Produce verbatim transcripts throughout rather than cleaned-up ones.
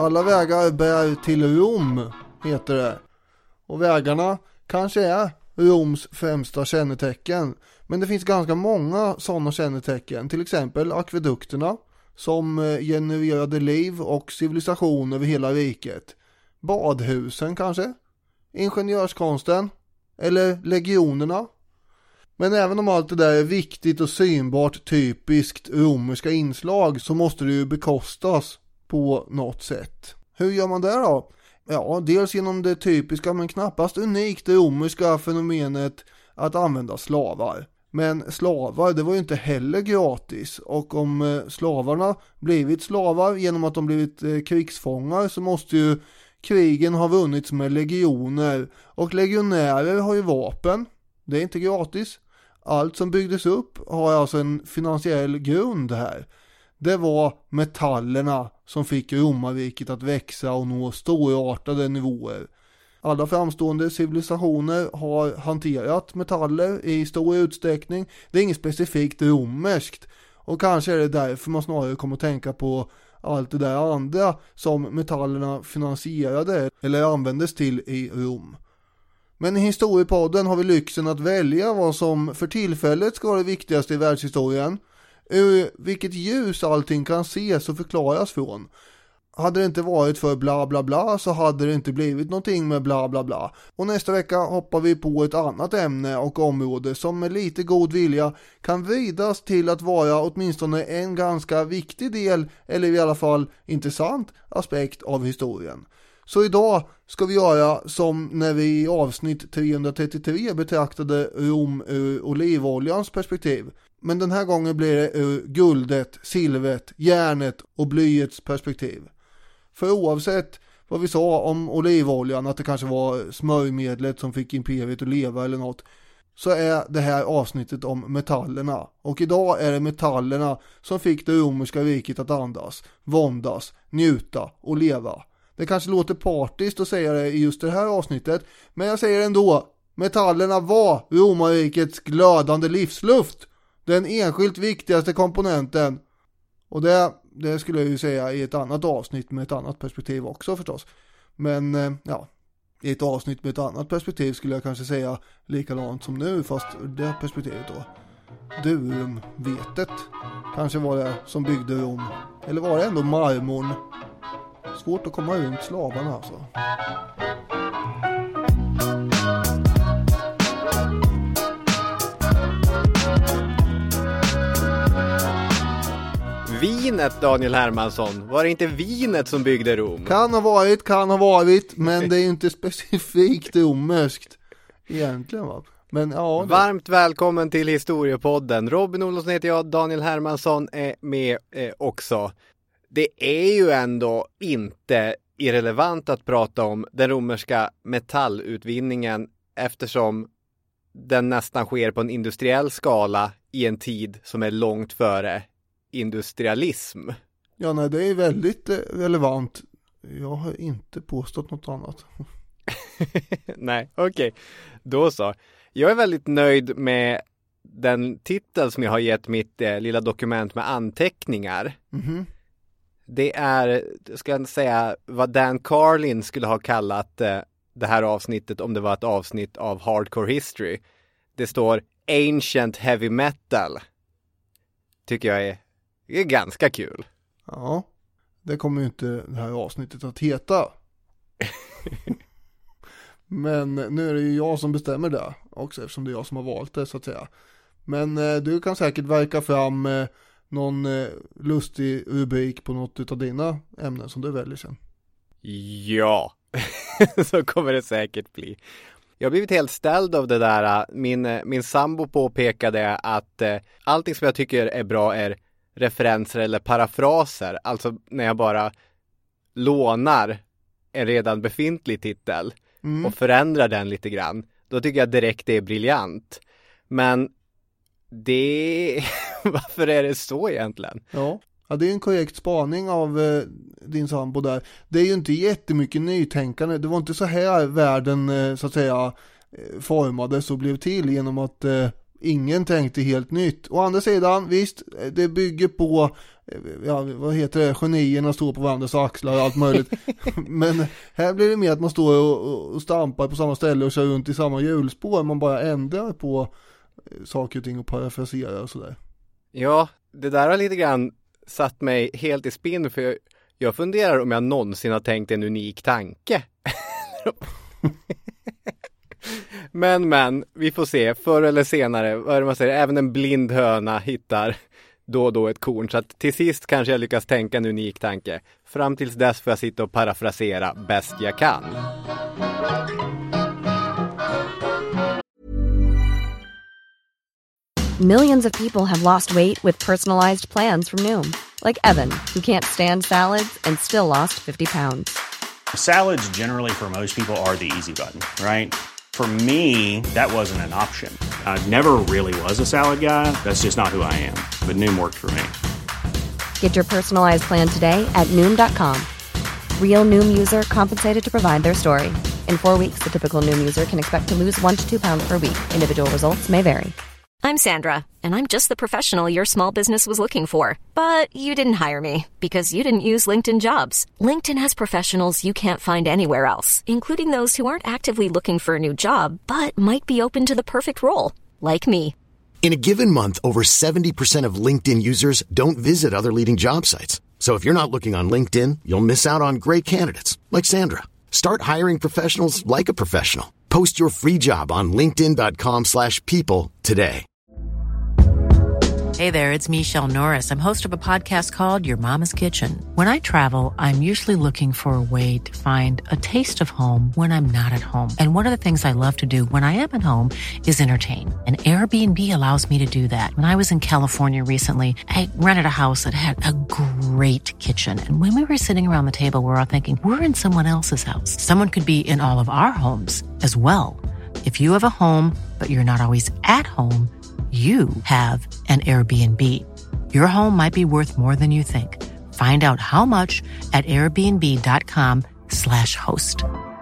Alla vägar bär till Rom, heter det. Och vägarna kanske är Roms främsta kännetecken. Men det finns ganska många sådana kännetecken. Till exempel akvedukterna som genererade liv och civilisation över hela riket. Badhusen kanske. Ingenjörskonsten. Eller legionerna. Men även om allt det där är viktigt och synbart typiskt romerska inslag så måste det ju bekostas på något sätt. Hur gör man det då? Ja, dels genom det typiska men knappast unikt romerska fenomenet att använda slavar. Men slavar, det var ju inte heller gratis. Och om slavarna blivit slavar genom att de blivit krigsfångar så måste ju krigen ha vunnits med legioner. Och legionärer har ju vapen. Det är inte gratis. Allt som byggdes upp har alltså en finansiell grund här. Det var metallerna som fick romarriket att växa och nå storartade nivåer. Alla framstående civilisationer har hanterat metaller i stor utsträckning. Det är inget specifikt romerskt. Och kanske är det därför man snarare kommer att tänka på allt det där andra som metallerna finansierade eller användes till i Rom. Men i historiepodden har vi lyxen att välja vad som för tillfället ska vara det viktigaste i världshistorien. Ur vilket ljus allting kan ses och förklaras från. Hade det inte varit för bla bla bla så hade det inte blivit någonting med bla bla bla. Och nästa vecka hoppar vi på ett annat ämne och område som med lite god vilja kan vridas till att vara åtminstone en ganska viktig del, eller i alla fall intressant aspekt av historien. Så idag ska vi göra som när vi i avsnitt trehundratrettiotre betraktade Rom ur olivoljans perspektiv. Men den här gången blir det ur guldet, silvret, järnet och blyets perspektiv. För oavsett vad vi sa om olivoljan, att det kanske var smörjmedlet som fick imperiet att leva eller något, så är det här avsnittet om metallerna. Och idag är det metallerna som fick det romerska riket att andas, våndas, njuta och leva. Det kanske låter partiskt att säga det i just det här avsnittet, men jag säger ändå, metallerna var romarrikets glödande livsluft. Den enskilt viktigaste komponenten. Och det, det skulle jag ju säga i ett annat avsnitt med ett annat perspektiv också förstås. Men ja, i ett avsnitt med ett annat perspektiv skulle jag kanske säga likadant som nu, fast det perspektivet då. Durumvetet kanske var det som byggde Rom. Eller var det ändå marmorn? Svårt att komma runt slavarna alltså. Vinet, Daniel Hermansson. Var det inte vinet som byggde Rom? Kan ha varit, kan ha varit. Men det är ju inte specifikt romerskt egentligen, va? Men, ja, det... Varmt välkommen till Historiepodden. Robin Olsson heter jag, Daniel Hermansson är med eh, också. Det är ju ändå inte irrelevant att prata om den romerska metallutvinningen eftersom den nästan sker på en industriell skala i en tid som är långt före industrialism. Ja, nej, det är väldigt relevant. Jag har inte påstått något annat. Nej, okej. Okay. Då så. Jag är väldigt nöjd med den titel som jag har gett mitt eh, lilla dokument med anteckningar. Mm-hmm. Det är, ska jag säga, vad Dan Carlin skulle ha kallat eh, det här avsnittet om det var ett avsnitt av Hardcore History. Det står Ancient Heavy Metal. Tycker jag är, är ganska kul. Ja, det kommer ju inte det här avsnittet att heta. Men nu är det ju jag som bestämmer det också, eftersom det är jag som har valt det så att säga. Men eh, du kan säkert verka fram eh, någon eh, lustig rubrik på något av dina ämnen som du väljer sen. Ja, så kommer det säkert bli. Jag har blivit helt ställd av det där. Min, min sambo påpekade att eh, allting som jag tycker är bra är referenser eller parafraser. Alltså när jag bara lånar en redan befintlig titel mm. och förändrar den lite grann. Då tycker jag direkt det är briljant. Men det... varför är det så egentligen? Ja. Ja, det är en korrekt spaning av eh, din sambo där. Det är ju inte jättemycket nytänkande. Det var inte så här världen eh, så att säga eh, formades och blev till genom att eh, ingen tänkte helt nytt. Å andra sidan, visst, det bygger på, ja, vad heter det, genierna står på varandras axlar och allt möjligt. Men här blir det mer att man står och, och stampar på samma ställe och kör runt i samma hjulspår. Man bara ändrar på saker och ting och parafraserar och sådär. Ja, det där har lite grann satt mig helt i spinn, för jag, jag funderar om jag någonsin har tänkt en unik tanke. men, men, vi får se. Förr eller senare, vad är det man säger? Även en blind höna hittar då och då ett korn. Så att till sist kanske jag lyckas tänka en unik tanke. Fram tills dess får jag sitta och parafrasera bäst jag kan. Millions of people have lost weight with personalized plans from Noom. Like Evan, who can't stand salads and still lost fifty pounds. Salads generally for most people are the easy button, right? For me, that wasn't an option. I never really was a salad guy. That's just not who I am. But Noom worked for me. Get your personalized plan today at Noom dot com. Real Noom user compensated to provide their story. In four weeks, the typical Noom user can expect to lose one to two pounds per week. Individual results may vary. I'm Sandra, and I'm just the professional your small business was looking for. But you didn't hire me because you didn't use LinkedIn Jobs. LinkedIn has professionals you can't find anywhere else, including those who aren't actively looking for a new job, but might be open to the perfect role, like me. In a given month, over seventy percent of LinkedIn users don't visit other leading job sites. So if you're not looking on LinkedIn, you'll miss out on great candidates like Sandra. Start hiring professionals like a professional. Post your free job on linkedin dot com slash people today. Hey there, it's Michelle Norris. I'm host of a podcast called Your Mama's Kitchen. When I travel, I'm usually looking for a way to find a taste of home when I'm not at home. And one of the things I love to do when I am at home is entertain. And Airbnb allows me to do that. When I was in California recently, I rented a house that had a great kitchen. And when we were sitting around the table, we were all thinking, we're in someone else's house. Someone could be in all of our homes as well. If you have a home, but you're not always at home, you have an Airbnb. Your home might be worth more than you think. Find out how much at airbnb dot com slash host.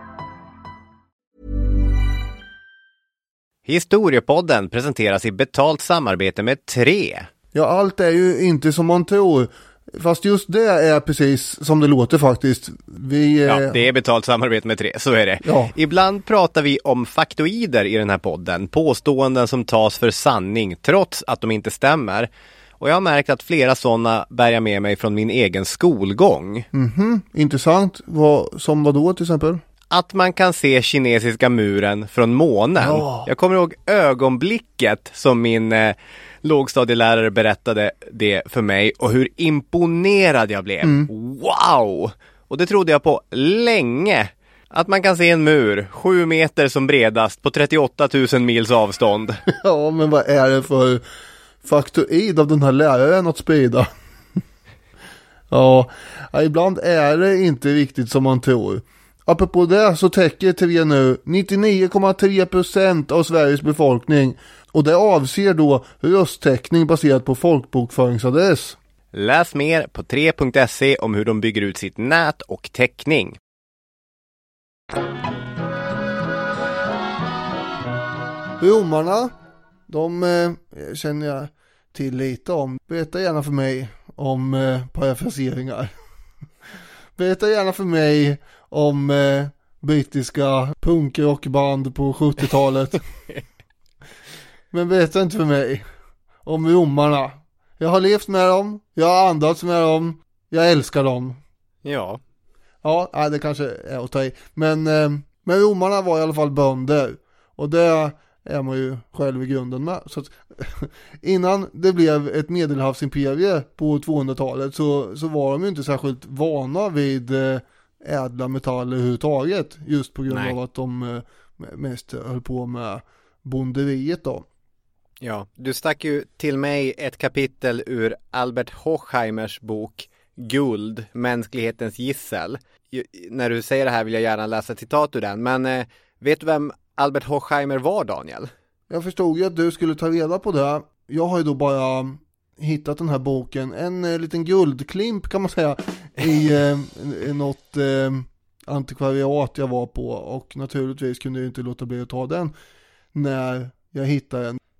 Historiepodden presenteras i betalt samarbete med Tre. Ja, allt är ju inte som man tror. Fast just det är precis som det låter faktiskt. Vi, ja, det är betalt samarbete med Tre, så är det. Ja. Ibland pratar vi om faktoider i den här podden. Påståenden som tas för sanning, trots att de inte stämmer. Och jag har märkt att flera sådana bär jag med mig från min egen skolgång. Mhm, intressant. Vad, som vad då till exempel? Att man kan se kinesiska muren från månen. Ja. Jag kommer ihåg ögonblicket som min eh, lågstadielärare berättade det för mig och hur imponerad jag blev. Mm. Wow! Och det trodde jag på länge. Att man kan se en mur sju meter som bredast på trettioåtta tusen mils avstånd. Ja, men vad är det för faktoid av den här läraren att sprida? Ja, ibland är det inte riktigt som man tror. Apropå det så täcker T V nu nittionio komma tre procent av Sveriges befolkning. Och det avser då rösttäckning baserat på folkbokföringsadress. Läs mer på tre punkt se om hur de bygger ut sitt nät och täckning. Romarna, de eh, känner jag till lite om. Berätta gärna för mig om eh, parafraseringar. Berätta gärna för mig om eh, brittiska punkrockband på sjuttiotalet. Men berätta inte för mig om romarna. Jag har levt med dem, jag har andats med dem, jag älskar dem. Ja. Ja, det kanske är att ta i. Men, eh, men romarna var i alla fall bönder. Och det är man ju själv i grunden med. Så att, innan det blev ett medelhavsimperie på tvåhundratalet så, så var de ju inte särskilt vana vid eh, ädla metaller överhuvudtaget. Just på grund Nej. av att de eh, mest höll på med bonderiet då. Ja, du stack ju till mig ett kapitel ur Albert Hochheimers bok Guld, mänsklighetens gissel. När du säger det här vill jag gärna läsa citat ur den. Men eh, vet du vem Albert Hochheimer var, Daniel? Jag förstod ju att du skulle ta reda på det. Jag har ju då bara hittat den här boken. En eh, liten guldklimp kan man säga i eh, något eh, antikvariat jag var på. Och naturligtvis kunde jag inte låta bli att ta den när jag hittade den.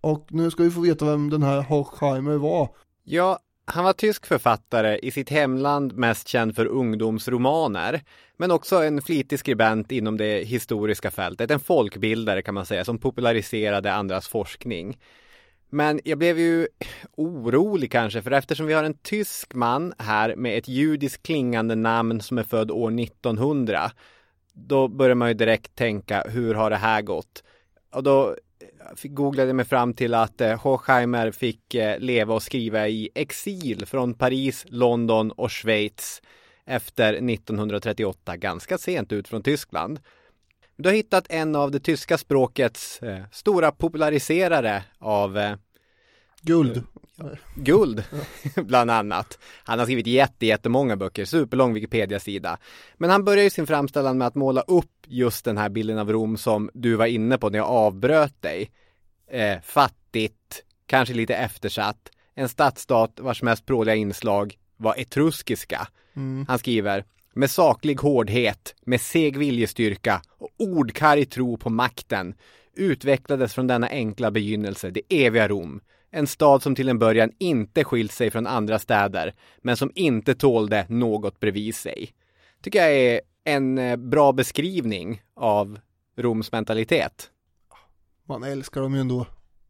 Och nu ska vi få veta vem den här Horkheimer var. Ja, han var tysk författare, i sitt hemland mest känd för ungdomsromaner, men också en flitig skribent inom det historiska fältet, en folkbildare kan man säga, som populariserade andras forskning. Men jag blev ju orolig kanske, för eftersom vi har en tysk man här med ett judiskt klingande namn som är född år nittonhundra, då börjar man ju direkt tänka, hur har det här gått? Och då googlade jag mig fram till att eh, Horkheimer fick eh, leva och skriva i exil från Paris, London och Schweiz efter nittonhundratrettioåtta, ganska sent ut från Tyskland. Du har hittat en av det tyska språkets eh, stora populariserare av eh, Guld. Guld, bland annat. Han har skrivit jätte, jättemånga böcker, superlång Wikipedia-sida. Men han börjar ju sin framställan med att måla upp just den här bilden av Rom som du var inne på när jag avbröt dig. Eh, fattigt, kanske lite eftersatt. En stadsstat vars mest pråliga inslag var etruskiska. Mm. Han skriver: med saklig hårdhet, med seg viljestyrka och ordkarg tro på makten utvecklades från denna enkla begynnelse det eviga Rom. En stad som till en början inte skilt sig från andra städer, men som inte tålde något bredvid sig. Tycker jag är en bra beskrivning av Roms mentalitet. Man älskar dem ju ändå.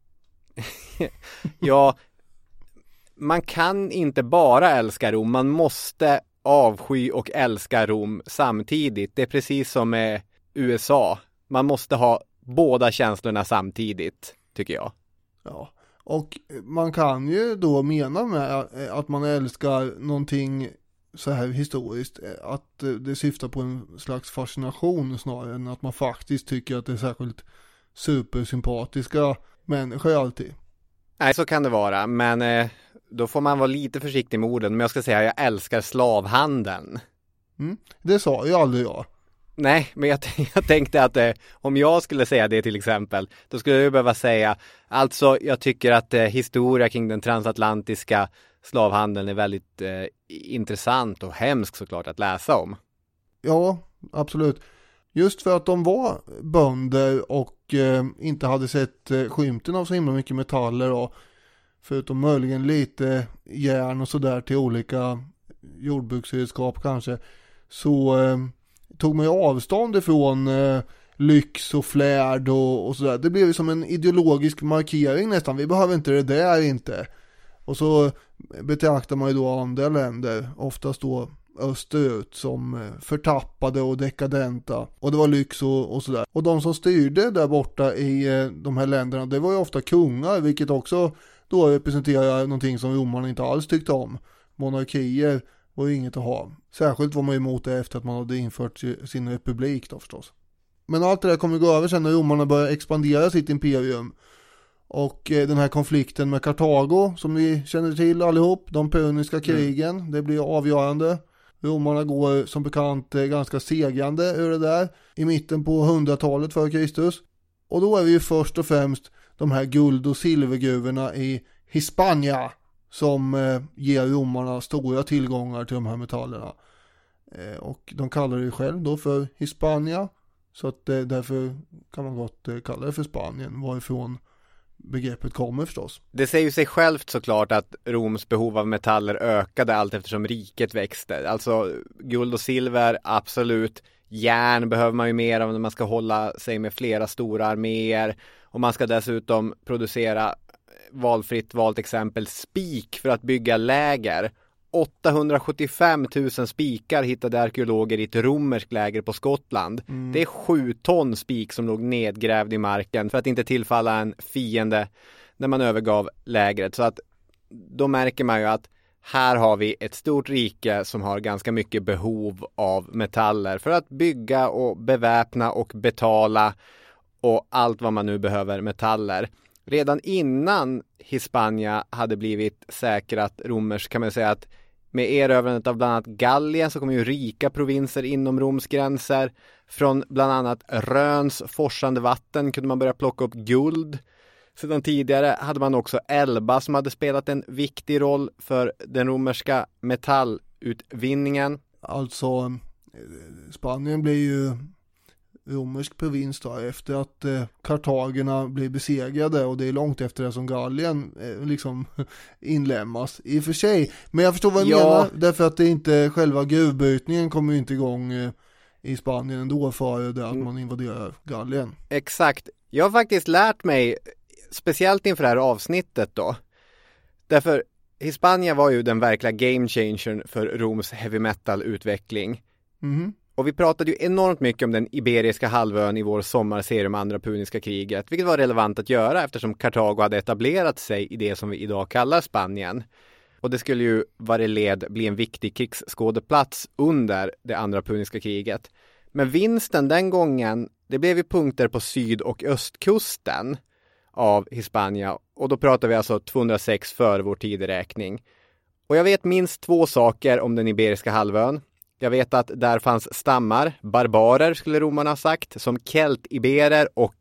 Ja, man kan inte bara älska Rom, man måste avsky och älska Rom samtidigt. Det är precis som med U S A. Man måste ha båda känslorna samtidigt, tycker jag. Ja. Och man kan ju då mena med att man älskar någonting så här historiskt, att det syftar på en slags fascination snarare än att man faktiskt tycker att det är särskilt supersympatiska människor alltid. Nej, så kan det vara, men eh, då får man vara lite försiktig med orden. Men jag ska säga att jag älskar slavhandeln. Mm, det sa ju aldrig jag. Nej, men jag, jag tänkte att eh, om jag skulle säga det till exempel, då skulle jag behöva säga, alltså jag tycker att eh, historia kring den transatlantiska slavhandeln är väldigt eh, intressant och hemskt såklart att läsa om. Ja, absolut. Just för att de var bönder och eh, inte hade sett eh, skymten av så himla mycket metaller, och förutom möjligen lite järn och sådär till olika jordbruksredskap kanske, så eh, tog man ju avstånd ifrån eh, lyx och flärd och, och sådär. Det blev ju som en ideologisk markering nästan. Vi behöver inte det där inte. Och så betraktar man ju då andra länder, oftast då österut, som förtappade och dekadenta. Och det var lyx och, och sådär. Och de som styrde där borta i eh, de här länderna, det var ju ofta kungar, vilket också då representerar någonting som romarna inte alls tyckte om. Monarkier var ju inget att ha. Särskilt var man emot det efter att man hade infört sin republik då förstås. Men allt det där kommer gå över sen när romarna börjar expandera sitt imperium. Och eh, den här konflikten med Kartago som vi känner till allihop, de puniska krigen, mm. det blir avgörande. Romarna går som bekant eh, ganska segrande ur det där i mitten på hundratalet före Kristus. Och då är vi ju först och främst de här guld- och silvergruvorna i Hispania som eh, ger romarna stora tillgångar till de här metallerna. Eh, och de kallar det själv då för Hispania. Så att eh, därför kan man gott eh, kalla det för Spanien, varifrån begreppet kommer förstås. Det säger ju sig självt såklart att Roms behov av metaller ökade allt eftersom riket växte. Alltså guld och silver, absolut. Järn behöver man ju mer av när man ska hålla sig med flera stora arméer. Och man ska dessutom producera, valfritt valt exempel, spik för att bygga läger. åttahundrasjuttiofem tusen spikar hittade arkeologer i ett romerskt läger på Skottland. Mm. Det är sju ton spik som låg nedgrävd i marken för att inte tillfalla en fiende när man övergav lägret. Så att då märker man ju att här har vi ett stort rike som har ganska mycket behov av metaller för att bygga och beväpna och betala och allt vad man nu behöver metaller. Redan innan Hispania hade blivit säkrat romers kan man säga att med erövrandet av bland annat Gallien så kommer ju rika provinser inom Roms gränser. Från bland annat Röns forsande vatten kunde man börja plocka upp guld. Sedan tidigare hade man också Elba som hade spelat en viktig roll för den romerska metallutvinningen. Alltså Spanien blir ju romersk provins då, efter att eh, kartagerna blir besegrade, och det är långt efter det som Gallien eh, liksom inlämmas i och för sig. Men jag förstår vad du Ja. menar, därför att det inte själva gruvbrytningen kommer ju inte igång eh, i Spanien ändå före det att man invaderar Gallien. Exakt. Jag har faktiskt lärt mig, speciellt inför det här avsnittet då, därför Hispania var ju den verkliga game changern för Roms heavy metal-utveckling. Mhm. Och vi pratade ju enormt mycket om den iberiska halvön i vår sommarserie om andra puniska kriget, vilket var relevant att göra eftersom Kartago hade etablerat sig i det som vi idag kallar Spanien. Och det skulle ju varje led bli en viktig krigsskådeplats under det andra puniska kriget. Men vinsten den gången, det blev ju punkter på syd- och östkusten av Hispania. Och då pratar vi alltså tvåhundrasex före vår tideräkning. Och jag vet minst två saker om den iberiska halvön. Jag vet att där fanns stammar, barbarer skulle romarna ha sagt, som keltiberer och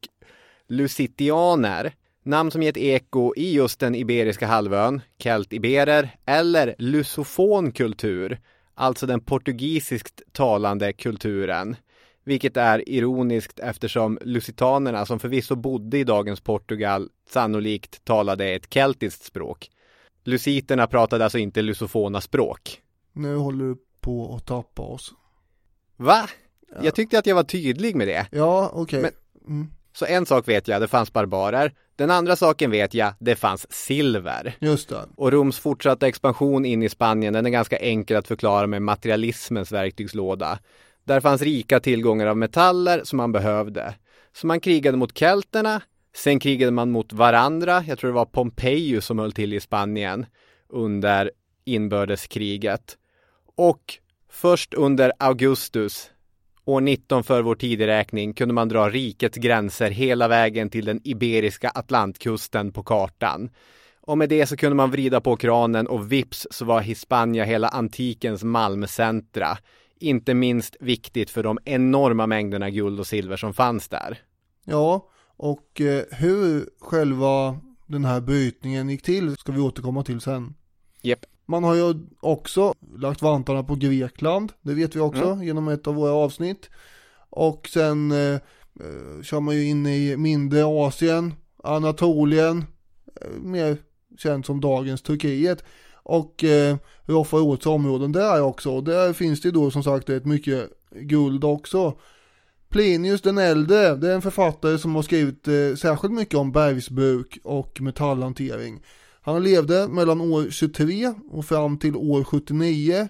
lusitianer. Namn som gett eko i just den iberiska halvön, keltiberer eller lusofonkultur, alltså den portugisiskt talande kulturen. Vilket är ironiskt eftersom lusitanerna, som förvisso bodde i dagens Portugal, sannolikt talade ett keltiskt språk. Lusiterna pratade alltså inte lusofona språk. Nu håller du på att tappa oss. Va? Ja. Jag tyckte att jag var tydlig med det. Ja, okej. Okay. Mm. Så en sak vet jag, det fanns barbarer. Den andra saken vet jag, det fanns silver. Just det. Och Roms fortsatta expansion in i Spanien, den är ganska enkel att förklara med materialismens verktygslåda. Där fanns rika tillgångar av metaller som man behövde. Så man krigade mot kelterna, sen krigade man mot varandra. Jag tror det var Pompejus som höll till i Spanien under inbördeskriget. Och först under Augustus, år nitton för vår tideräkning, kunde man dra rikets gränser hela vägen till den iberiska Atlantkusten på kartan. Och med det så kunde man vrida på kranen och vips så var Hispania hela antikens malmcentra. Inte minst viktigt för de enorma mängderna guld och silver som fanns där. Ja, och eh, hur själva den här brytningen gick till ska vi återkomma till sen. Japp. Man har ju också lagt vantarna på Grekland, det vet vi också mm. genom ett av våra avsnitt. Och sen eh, kör man ju in i mindre Asien, Anatolien, eh, mer känt som dagens Turkiet. Och eh, Rofarots områden där också. Där finns det då som sagt ett mycket guld också. Plinius den äldre, det är en författare som har skrivit eh, särskilt mycket om bergsbruk och metallhantering. Han levde mellan år tjugotre och fram till år sjuttionio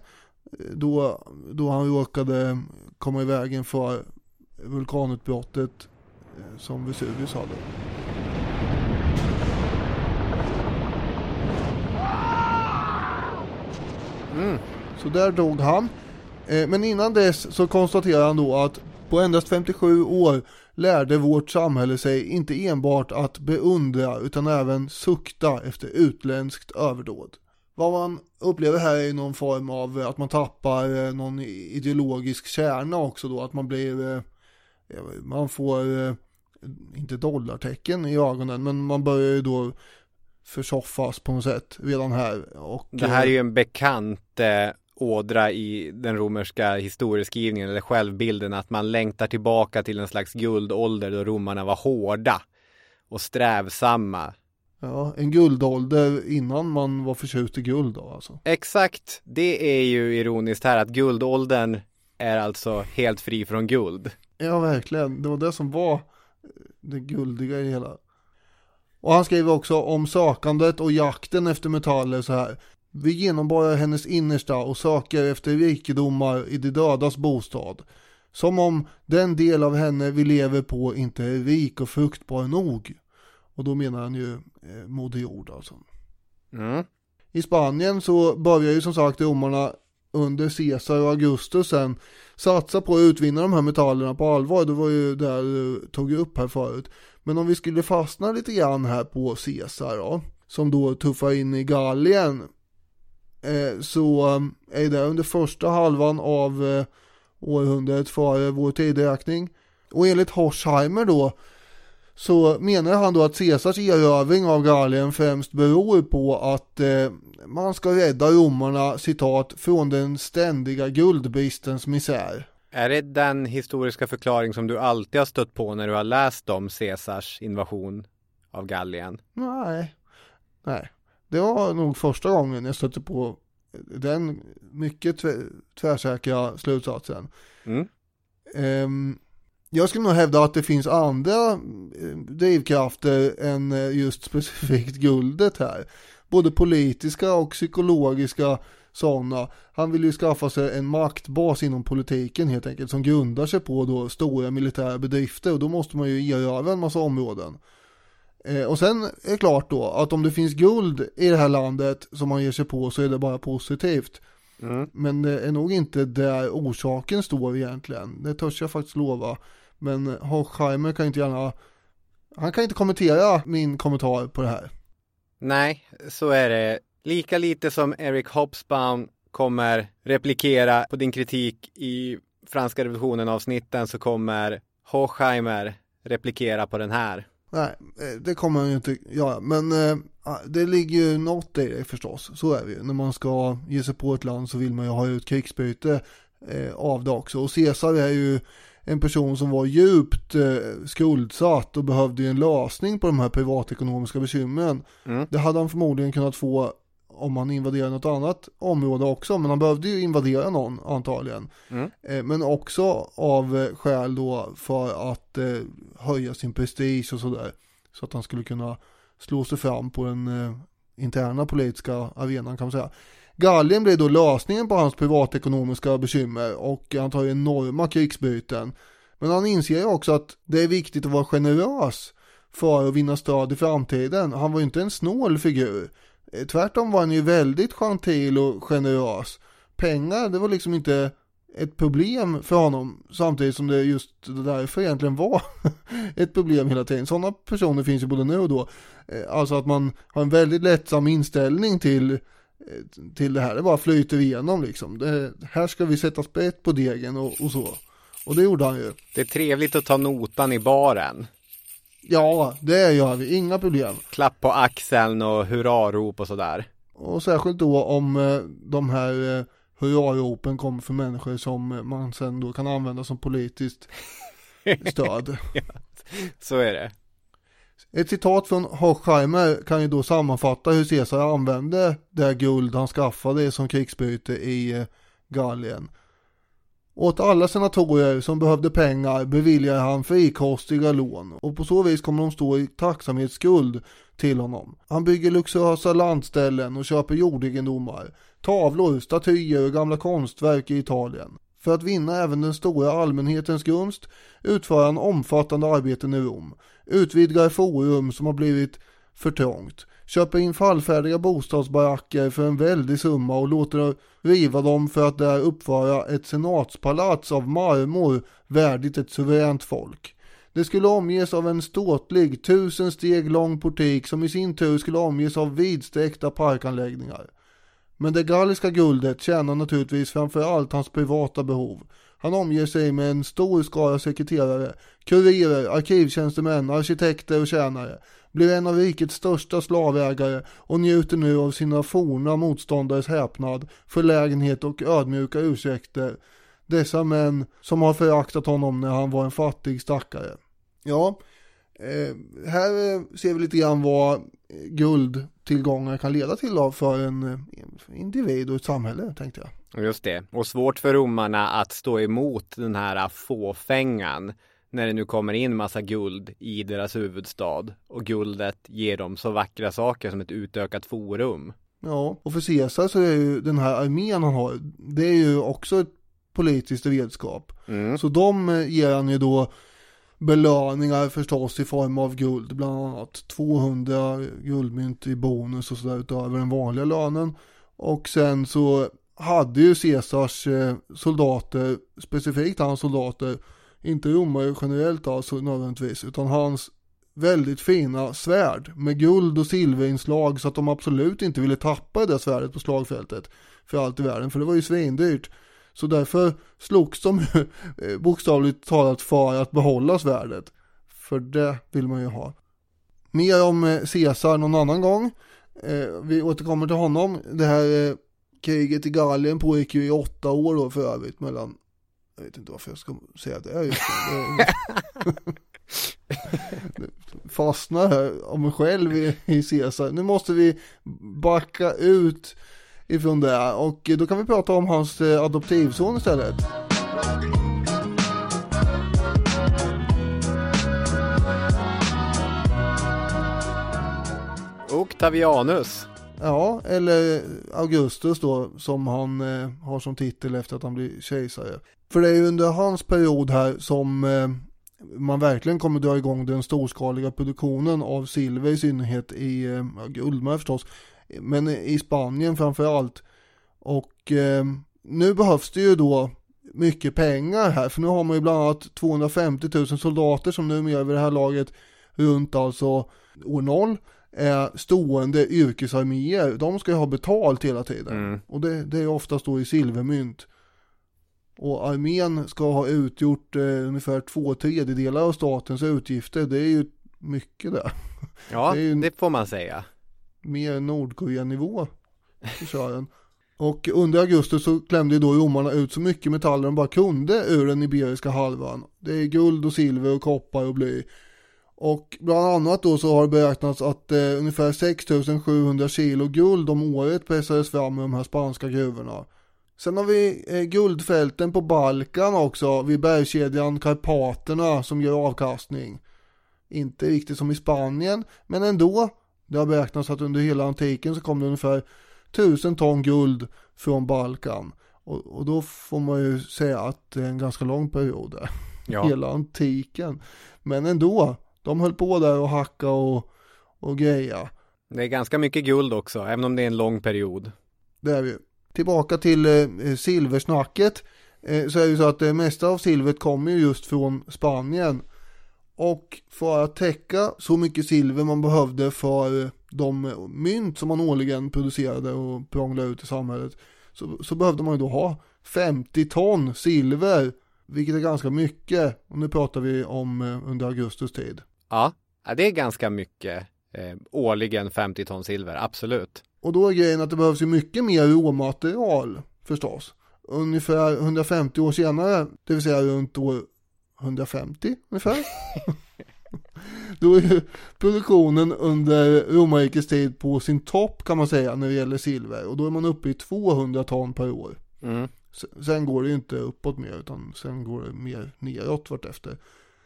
då, då han råkade komma i vägen för vulkanutbrottet eh, som Vesuvius hade. Mm. Så där dog han. Eh, men innan dess så konstaterar han då att på endast femtiosju år lärde vårt samhälle sig inte enbart att beundra utan även sukta efter utländskt överdåd. Vad man upplever här är någon form av att man tappar eh, någon ideologisk kärna också då. Att man blir, eh, man får eh, inte dollartecken i ögonen, men man börjar ju då försoffas på något sätt redan här. Och, det här är ju en bekant eh, ådra i den romerska historieskrivningen eller självbilden, att man längtar tillbaka till en slags guldålder då romarna var hårda och strävsamma. Ja, en guldålder innan man var förtjust i guld då alltså. Exakt, det är ju ironiskt här att guldåldern är alltså helt fri från guld. Ja, verkligen. Det var det som var det guldiga i hela. Och han skriver också om sökandet och jakten efter metaller så här. Vi genomborrar hennes innersta och söker efter rikedomar i de dödas bostad. Som om den del av henne vi lever på inte är rik och fruktbar nog. Och då menar han ju eh, Moder Jord alltså. Mm. I Spanien så börjar ju som sagt romarna under Caesar och Augustus sen satsa på att utvinna de här metallerna på allvar. Det var ju där du tog upp här förut. Men om vi skulle fastna lite grann här på Caesar då, som då tuffar in i Gallien, eh, så är det under första halvan av eh, århundradet före vår tideräkning. Och enligt Horsheimer då så menar han då att Caesars erövring av Gallien främst beror på att eh, man ska rädda romarna, citat, från den ständiga guldbristens misär. Är det den historiska förklaring som du alltid har stött på när du har läst om Caesars invasion av Gallien? Nej, nej. Det var nog första gången jag stötte på den mycket tvärsäkra slutsatsen. Mm. Um, jag skulle nog hävda att det finns andra drivkrafter än just specifikt guldet här. Både politiska och psykologiska sådana. Han vill ju skaffa sig en maktbas inom politiken helt enkelt som grundar sig på då stora militära bedrifter, och då måste man ju erövra en massa områden. Eh, och sen är det klart då att om det finns guld i det här landet som man ger sig på så är det bara positivt. Mm. Men det är nog inte där orsaken står egentligen. Det törs jag faktiskt lova. Men Horkheimer kan inte gärna, han kan inte kommentera min kommentar på det här. Nej, så är det. Lika lite som Eric Hobsbawm kommer replikera på din kritik i franska revolutionen avsnitten, så kommer Horkheimer replikera på den här. Nej, det kommer han ju inte göra. Men äh, det ligger ju något i det förstås. Så är det ju. När man ska ge sig på ett land så vill man ju ha ut krigsbyte äh, av det också. Och Caesar är ju en person som var djupt äh, skuldsatt och behövde ju en lösning på de här privatekonomiska bekymren. Mm. Det hade han förmodligen kunnat få om han invaderade något annat område också, men han behövde ju invadera någon antagligen. Mm. Eh, men också av eh, skäl då för att eh, höja sin prestige och sådär, så att han skulle kunna slå sig fram på den eh, interna politiska arenan kan man säga. Gallien blev då lösningen på hans privatekonomiska bekymmer och han tar ju enorma krigsbyten. Men han inser ju också att det är viktigt att vara generös för att vinna stöd i framtiden. Han var ju inte en snål figur. Tvärtom var han ju väldigt gentil och generös. Pengar, det var liksom inte ett problem för honom, samtidigt som det just det därför egentligen var ett problem hela tiden. Sådana personer finns ju både nu och då. Alltså att man har en väldigt lättsam inställning till, till det här. Det bara flyter igenom liksom. Det, här ska vi sätta spett på degen och, och så. Och det gjorde han ju. Det är trevligt att ta notan i baren. Ja, det gör vi. Inga problem. Klapp på axeln och hurrarop och sådär. Och särskilt då om eh, de här eh, hurraropen kommer för människor som man sen då kan använda som politiskt stöd. Ja, så är det. Ett citat från Horkheimer kan ju då sammanfatta hur Caesar använde det guld han skaffade som krigsbyte i eh, Gallien. Åt alla senatorer som behövde pengar beviljade han frikostiga lån, och på så vis kommer de stå i tacksamhetsskuld till honom. Han bygger luxuösa landställen och köper jordegendomar, tavlor, statyer och gamla konstverk i Italien. För att vinna även den stora allmänhetens gunst utför han omfattande arbeten i Rom, utvidgar forum som har blivit för trångt, köper in fallfärdiga bostadsbaracker för en väldig summa och låter riva dem för att där uppföra ett senatspalats av marmor värdigt ett suveränt folk. Det skulle omges av en ståtlig, tusen steg lång portik som i sin tur skulle omges av vidsträckta parkanläggningar. Men det galliska guldet tjänar naturligtvis framför allt hans privata behov. Han omger sig med en stor skara sekreterare, kurirer, arkivtjänstemän, arkitekter och tjänare, blir en av rikets största slavägare och njuter nu av sina forna motståndares häpnad, förlägenhet och ödmjuka ursäkter. Dessa män som har föraktat honom när han var en fattig stackare. Ja, eh, här ser vi lite grann vad guldtillgångar kan leda till då för en individ och ett samhälle, tänkte jag. Just det, och svårt för romarna att stå emot den här fåfängan när det nu kommer in massa guld i deras huvudstad och guldet ger dem så vackra saker som ett utökat forum. Ja, och för Caesar så är ju den här armén han har, det är ju också ett politiskt redskap. Mm. Så de ger han ju då belöningar förstås i form av guld, bland annat tvåhundra guldmynt i bonus och sådär utöver den vanliga lönen. Och sen så hade ju Caesars soldater, specifikt hans soldater, inte romare generellt alltså nödvändigtvis, utan hans väldigt fina svärd med guld och silverinslag, så att de absolut inte ville tappa det svärdet på slagfältet för allt i världen, för det var ju svindyrt. Så därför slogs de bokstavligt talat för att behålla svärdet, för det vill man ju ha. Mer om Caesar någon annan gång. Vi återkommer till honom. Det här kriget i Gallien pågick ju i åtta år då för övrigt, mellan Jag vet inte varför jag ska säga det. Just det. Det fastnar här av mig själv i, i Caesar. Nu måste vi backa ut ifrån det. Och då kan vi prata om hans adoptivson istället. Octavianus. Ja, eller Augustus då, som han eh, har som titel efter att han blir kejsare. För det är ju under hans period här som eh, man verkligen kommer dra igång den storskaliga produktionen av silver, i synnerhet i eh, guld med förstås, men i Spanien framför allt. Och eh, nu behövs det ju då mycket pengar här, för nu har man ju bland annat tvåhundrafemtio tusen soldater som numera vid det här laget runt alltså år noll är stående yrkesarméer. De ska ju ha betalt hela tiden. Mm. Och det, det är oftast då i silvermynt. Och armén ska ha utgjort eh, ungefär två tredjedelar av statens utgifter. Det är ju mycket det. Ja, det, är ju det får man säga. Mer Nordkorea-nivå. Och under augusti så klämde ju då romarna ut så mycket metaller de bara kunde ur den iberiska halvan. Det är guld och silver och koppar och bly. Och bland annat då så har det beräknats att eh, ungefär sex tusen sjuhundra kilo guld om året pressades fram i de här spanska gruvorna. Sen har vi eh, guldfälten på Balkan också, vid bergskedjan Karpaterna, som ger avkastning. Inte riktigt som i Spanien, men ändå. Det har beräknats att under hela antiken så kom det ungefär tusen ton guld från Balkan. Och, och då får man ju säga att det är en ganska lång period där. Ja. Hela antiken. Men ändå. De höll på där och hacka och, och greja. Det är ganska mycket guld också, även om det är en lång period. Det är vi. Tillbaka till eh, silversnacket. Eh, så är det ju så att det mesta av silvret kommer ju just från Spanien. Och för att täcka så mycket silver man behövde för de mynt som man årligen producerade och prånglade ut i samhället, så, så behövde man ju då ha femtio ton silver. Vilket är ganska mycket. Och nu pratar vi om eh, under augustus tid. Ja, det är ganska mycket. Eh, årligen femtio ton silver, absolut. Och då är grejen att det behövs ju mycket mer råmaterial förstås. Ungefär hundrafemtio år senare, det vill säga runt år hundrafemtio ungefär. Då är ju produktionen under romarrikets tid på sin topp, kan man säga, när det gäller silver. Och då är man uppe i tvåhundra ton per år. Mm. Sen går det ju inte uppåt mer, utan sen går det mer neråt vart efter.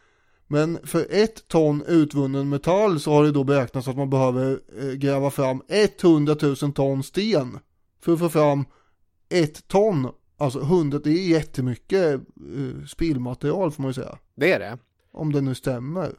Men för ett ton utvunnen metall så har det då beräknats att man behöver eh, gräva fram hundratusen ton sten för att få fram ett ton. Alltså hundra, det är jättemycket eh, spillmaterial får man ju säga. Det är det. Om det nu stämmer.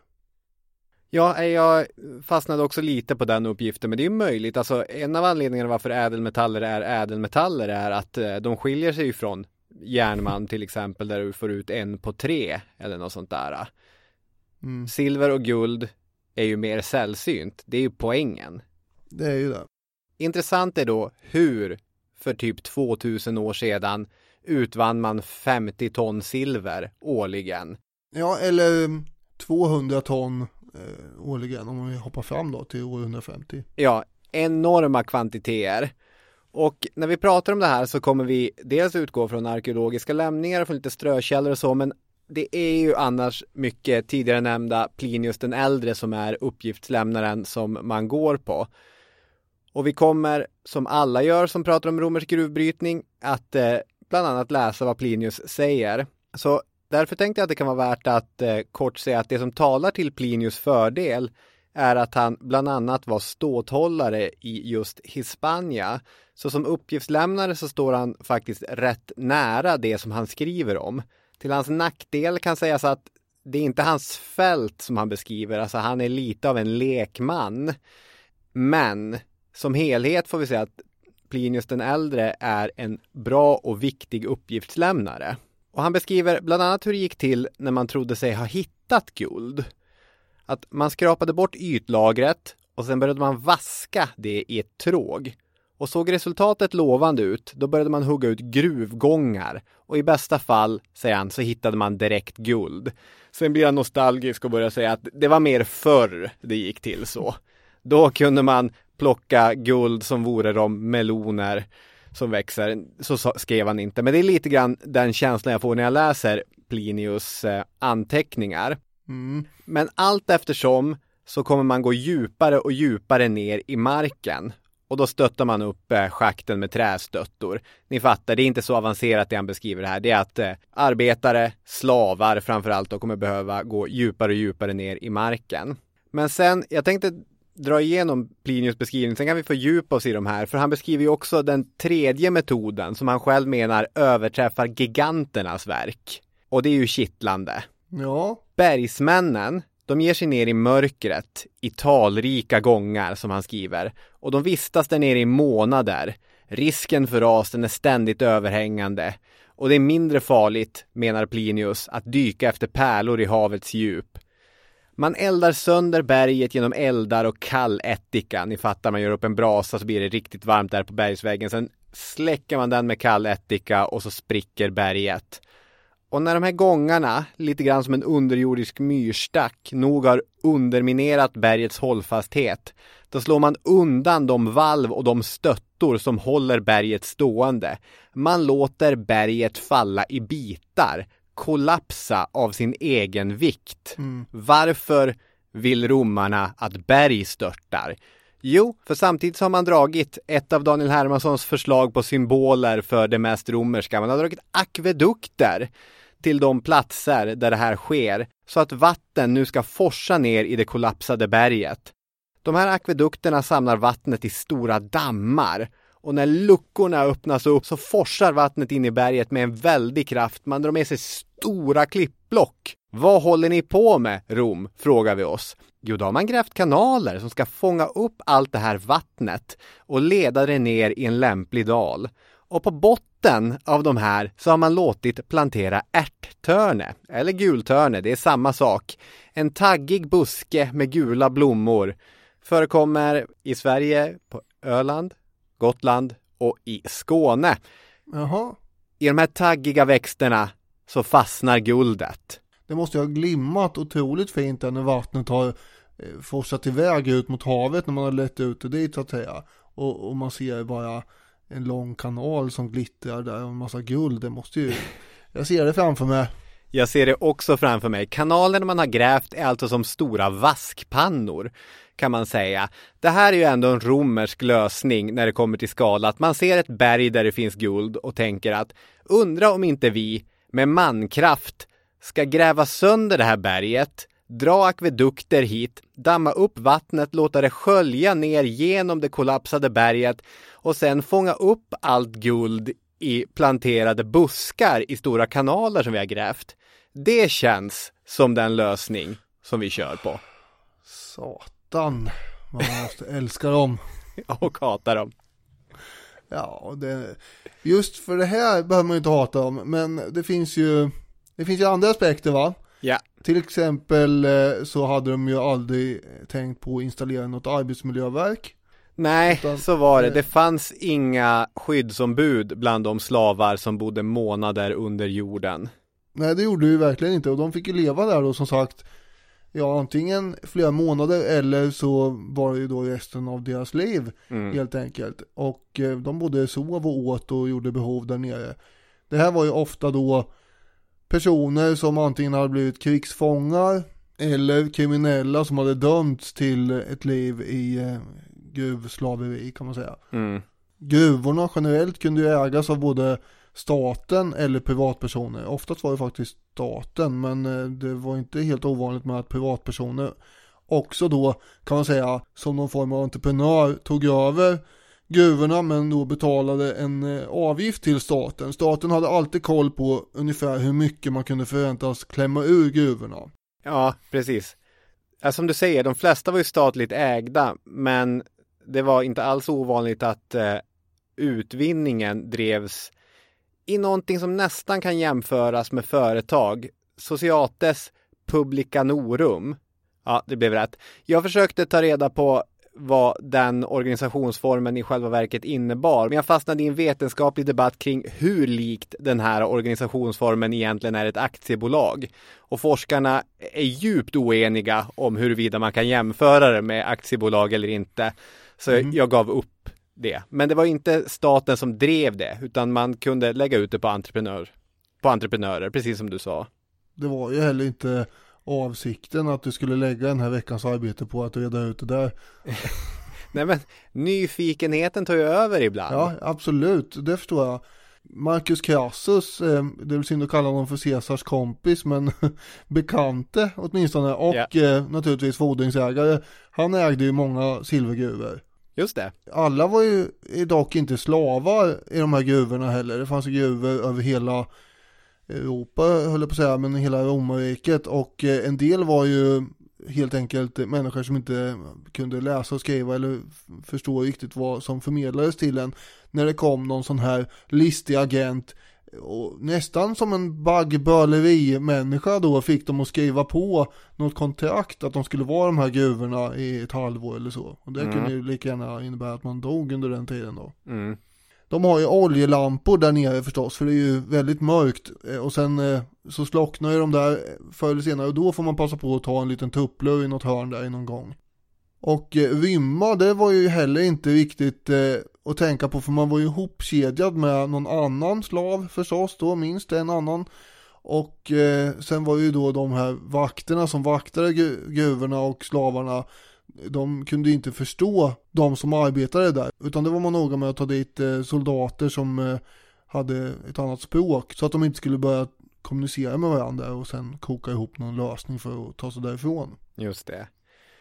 Ja, jag fastnade också lite på den uppgiften, men det är ju möjligt. Alltså, en av anledningarna varför ädelmetaller är ädelmetaller är att eh, de skiljer sig från järnmalm till exempel, där du får ut en på tre eller något sånt där. Mm. Silver och guld är ju mer sällsynt. Det är ju poängen. Det är ju det. Intressant är då hur för typ tvåtusen år sedan utvann man femtio ton silver årligen. Ja, eller tvåhundra ton eh, årligen om vi hoppar fram då till år hundrafemtio. Ja, enorma kvantiteter. Och när vi pratar om det här så kommer vi dels utgå från arkeologiska lämningar och från lite strökällor och så, men det är ju annars mycket tidigare nämnda Plinius den äldre som är uppgiftslämnaren som man går på. Och vi kommer, som alla gör som pratar om romersk gruvbrytning, att eh, bland annat läsa vad Plinius säger. Så därför tänkte jag att det kan vara värt att eh, kort säga att det som talar till Plinius fördel är att han bland annat var ståthållare i just Hispania. Så som uppgiftslämnare så står han faktiskt rätt nära det som han skriver om. Till hans nackdel kan sägas att det är inte hans fält som han beskriver. Alltså han är lite av en lekman. Men som helhet får vi säga att Plinius den äldre är en bra och viktig uppgiftslämnare. Och han beskriver bland annat hur det gick till när man trodde sig ha hittat guld. Att man skrapade bort ytlagret och sen började man vaska det i ett tråg. Och såg resultatet lovande ut, då började man hugga ut gruvgångar. Och i bästa fall, säger han, så hittade man direkt guld. Sen blir han nostalgisk och börjar säga att det var mer förr det gick till så. Då kunde man plocka guld som vore de meloner. som växer. Så skrev han inte. Men det är lite grann den känslan jag får när jag läser Plinius eh, anteckningar. Mm. Men allt eftersom så kommer man gå djupare och djupare ner i marken. Och då stöttar man upp eh, schakten med trästöttor. Ni fattar, det är inte så avancerat det han beskriver här. Det är att eh, arbetare, slavar framförallt då kommer behöva gå djupare och djupare ner i marken. Men sen, jag tänkte dra igenom Plinius beskrivning. Sen kan vi fördjupa oss i de här. För han beskriver ju också den tredje metoden som han själv menar överträffar giganternas verk. Och det är ju kittlande. Ja. Bergsmännen, de ger sig ner i mörkret i talrika gångar som han skriver. Och de vistas där nere i månader. Risken för ras den är ständigt överhängande. Och det är mindre farligt, menar Plinius, att dyka efter pärlor i havets djup. Man eldar sönder berget genom eldar och kall ättika. Ni fattar, man gör upp en brasa så blir det riktigt varmt där på bergsväggen. Sen släcker man den med kall ättika och så spricker berget. Och när de här gångarna, lite grann som en underjordisk myrstack, nog har underminerat bergets hållfasthet, då slår man undan de valv och de stöttor som håller berget stående. Man låter berget falla i bitar, kollapsa av sin egen vikt. Mm. Varför vill romarna att berg störtar? Jo, för samtidigt så har man dragit ett av Daniel Hermanssons förslag på symboler för det mest romerska. Man har dragit akvedukter till de platser där det här sker så att vatten nu ska forsa ner i det kollapsade berget. De här akvedukterna samlar vattnet i stora dammar och när luckorna öppnas upp så forsar vattnet in i berget med en väldig kraft. Man drar med sig stora klippblock. Vad håller ni på med, Rom? Frågar vi oss. Jo, då har man grävt kanaler som ska fånga upp allt det här vattnet och leda det ner i en lämplig dal. Och på botten av de här så har man låtit plantera ärttörne, eller gultörne, det är samma sak. En taggig buske med gula blommor förekommer i Sverige, på Öland, Gotland och i Skåne. Jaha. I de här taggiga växterna så fastnar guldet. Det måste ju ha glimmat otroligt fint när vattnet har forsat iväg ut mot havet när man har lett ut det dit så att säga. Och, och man ser bara en lång kanal som glittrar där och en massa guld. Det måste ju... Jag ser det framför mig. Jag ser det också framför mig. Kanalerna man har grävt är alltså som stora vaskpannor, kan man säga. Det här är ju ändå en romersk lösning när det kommer till skala. Att man ser ett berg där det finns guld och tänker att undra om inte vi med mankraft ska gräva sönder det här berget, dra akvedukter hit, damma upp vattnet, låta det skölja ner genom det kollapsade berget och sen fånga upp allt guld i planterade buskar i stora kanaler som vi har grävt. Det känns som den lösning som vi kör på. Satan, man måste älska dem. Och hata dem. Ja, det, just för det här behöver man ju inte hata dem, men det finns ju det finns ju andra aspekter, va? Ja. Till exempel så hade de ju aldrig tänkt på att installera något arbetsmiljöverk. Nej, Utan, så var det. Det fanns inga skyddsombud bland de slavar som bodde månader under jorden. Nej, det gjorde ju verkligen inte. Och de fick ju leva där då, som sagt, ja, antingen flera månader eller så var det ju då resten av deras liv, mm. helt enkelt. Och eh, de både sov och åt och gjorde behov där nere. Det här var ju ofta då personer som antingen hade blivit krigsfångar eller kriminella som hade dömts till ett liv i eh, gruvslaveri, kan man säga. Mm. Gruvorna generellt kunde ju ägas av både staten eller privatpersoner. Oftast var det faktiskt staten, men det var inte helt ovanligt med att privatpersoner också då, kan man säga, som någon form av entreprenör tog över gruvorna men då betalade en avgift till staten. Staten hade alltid koll på ungefär hur mycket man kunde förväntas klämma ur gruvorna. Ja, precis. Som du säger, de flesta var ju statligt ägda, men det var inte alls ovanligt att eh, utvinningen drevs i någonting som nästan kan jämföras med företag. Sociates publicanorum. Ja, det blev rätt. Jag försökte ta reda på vad den organisationsformen i själva verket innebar. Men jag fastnade i en vetenskaplig debatt kring hur likt den här organisationsformen egentligen är ett aktiebolag. Och forskarna är djupt oeniga om huruvida man kan jämföra det med aktiebolag eller inte. Så mm. jag gav upp det. Men det var inte staten som drev det, utan man kunde lägga ut det på entreprenör, på entreprenörer, precis som du sa. Det var ju heller inte avsikten att du skulle lägga den här veckans arbete på att reda ut det där. Nej, men nyfikenheten tar ju över ibland. Ja, absolut. Det förstår jag. Marcus Crassus, eh, det är väl synd att kalla honom för Caesars kompis, men bekante åtminstone, och yeah. eh, naturligtvis fordringsägare. Han ägde ju många silvergruvor. Just det. Alla var ju dock inte slavar i de här gruvorna heller. Det fanns ju gruvor över hela Europa, höll jag på att säga, men hela romarriket, och eh, en del var ju helt enkelt människor som inte kunde läsa och skriva eller förstå riktigt vad som förmedlades till en när det kom någon sån här listig agent, och nästan som en baggböleri-människa då fick de att skriva på något kontrakt att de skulle vara de här gruvorna i ett halvår eller så, och det mm. kunde ju lika gärna innebära att man dog under den tiden då. Mm. De har ju oljelampor där nere förstås, för det är ju väldigt mörkt, och sen eh, så slocknar ju de där förr eller senare, och då får man passa på att ta en liten tupplur i något hörn där i någon gång. Och eh, rymma, det var ju heller inte riktigt eh, att tänka på, för man var ju hopkedjad med någon annan slav förstås då, minst en annan. Och eh, sen var ju då de här vakterna som vaktade gru- gruvorna och slavarna, de kunde inte förstå de som arbetade där, utan det var man noga med att ta dit eh, soldater som eh, hade ett annat språk, så att de inte skulle börja kommunicera med varandra och sen koka ihop någon lösning för att ta sig därifrån. Just det.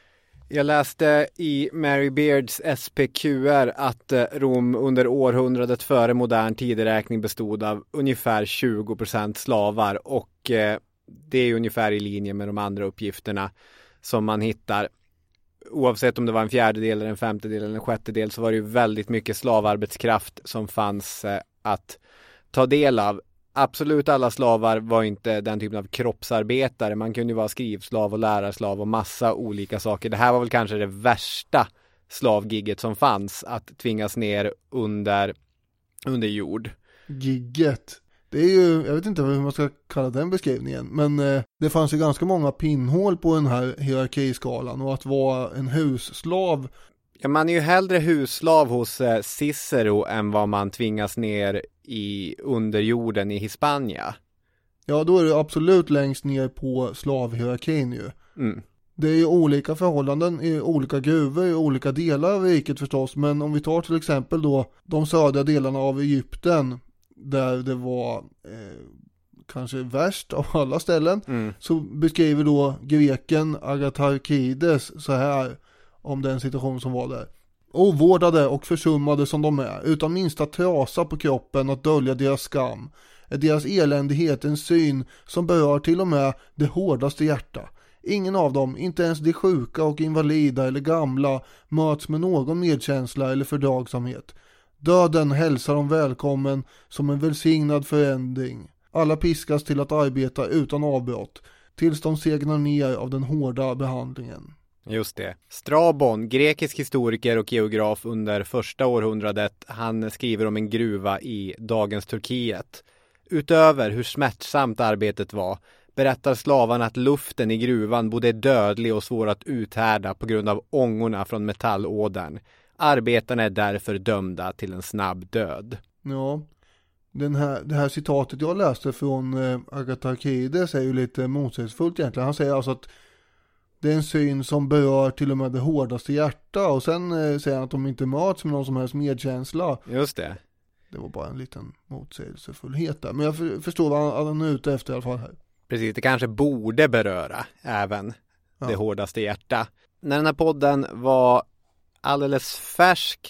Jag läste i Mary Beards S P Q R att Rom under århundradet före modern tideräkning bestod av ungefär tjugo procent slavar, och eh, det är ungefär i linje med de andra uppgifterna som man hittar. Oavsett om det var en fjärdedel eller en femtedel eller en sjättedel, så var det ju väldigt mycket slavarbetskraft som fanns eh, att ta del av. Absolut alla slavar var inte den typen av kroppsarbetare. Man kunde ju vara skrivslav och lärarslav och massa olika saker. Det här var väl kanske det värsta slavgigget som fanns, att tvingas ner under, under jord. Gigget. Det är ju, jag vet inte hur man ska kalla den beskrivningen, men eh, det fanns ju ganska många pinnhål på den här hierarkiskalan, och att vara en husslav. Ja, man är ju hellre husslav hos eh, Cicero än vad man tvingas ner i underjorden i Hispania. Ja, då är det absolut längst ner på slavhierarkin ju. Mm. Det är ju olika förhållanden i olika gruvor i olika delar av riket förstås, men om vi tar till exempel då de södra delarna av Egypten, där det var eh, kanske värst av alla ställen, mm. så beskriver då greken Agatarkides så här om den situation som var där. Ovårdade och försummade som de är, utan minsta trasa på kroppen att dölja deras skam, är deras eländighet en syn som berör till och med det hårdaste hjärta. Ingen av dem, inte ens de sjuka och invalida eller gamla, möts med någon medkänsla eller fördragsamhet. Döden hälsar dem välkommen som en välsignad förändring. Alla piskas till att arbeta utan avbrott, tills de segnar ner av den hårda behandlingen. Just det. Strabon, grekisk historiker och geograf under första århundradet, han skriver om en gruva i dagens Turkiet. Utöver hur smärtsamt arbetet var, berättar slavarna att luften i gruvan både är dödlig och svår att uthärda på grund av ångorna från metallådern. Arbetarna är därför dömda till en snabb död. Ja, den här, det här citatet jag läste från eh, Agatarkides är ju lite motsägelsefullt egentligen. Han säger alltså att det är en syn som berör till och med det hårdaste hjärta, och sen eh, säger han att de inte möts med någon som helst medkänsla. Just det. Det var bara en liten motsägelsefullhet där. Men jag för, förstår vad han är ute efter i alla fall här. Precis, det kanske borde beröra även ja. det hårdaste hjärta. När den här podden var alldeles färsk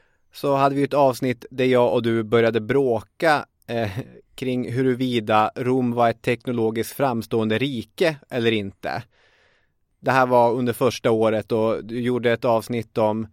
så hade vi ett avsnitt där jag och du började bråka eh, kring huruvida Rom var ett teknologiskt framstående rike eller inte. Det här var under första året, och du gjorde ett avsnitt om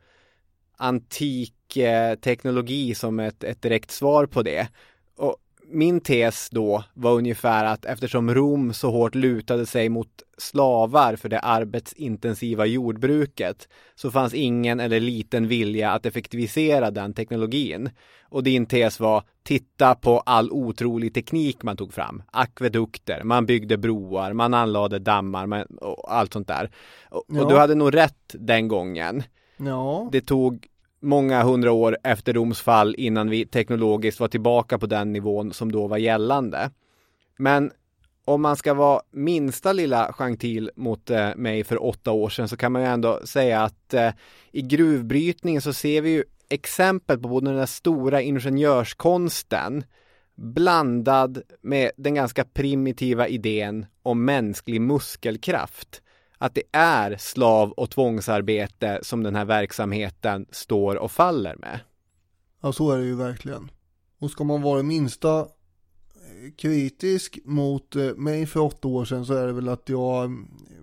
antik eh, teknologi som ett, ett direkt svar på det. Och min tes då var ungefär att eftersom Rom så hårt lutade sig mot slavar för det arbetsintensiva jordbruket, så fanns ingen eller liten vilja att effektivisera den teknologin. Och din tes var, titta på all otrolig teknik man tog fram. Akvedukter, man byggde broar, man anlade dammar man, och allt sånt där. Och, ja. och du hade nog rätt den gången. Ja. Det tog många hundra år efter Roms fall innan vi teknologiskt var tillbaka på den nivån som då var gällande. Men om man ska vara minsta lilla gentil mot eh, mig för åtta år sedan så kan man ju ändå säga att eh, i gruvbrytningen så ser vi ju exempel på både den där stora ingenjörskonsten blandad med den ganska primitiva idén om mänsklig muskelkraft. Att det är slav- och tvångsarbete som den här verksamheten står och faller med. Ja, så är det ju verkligen. Och ska man vara minsta kritisk mot mig för åtta år sedan så är det väl att jag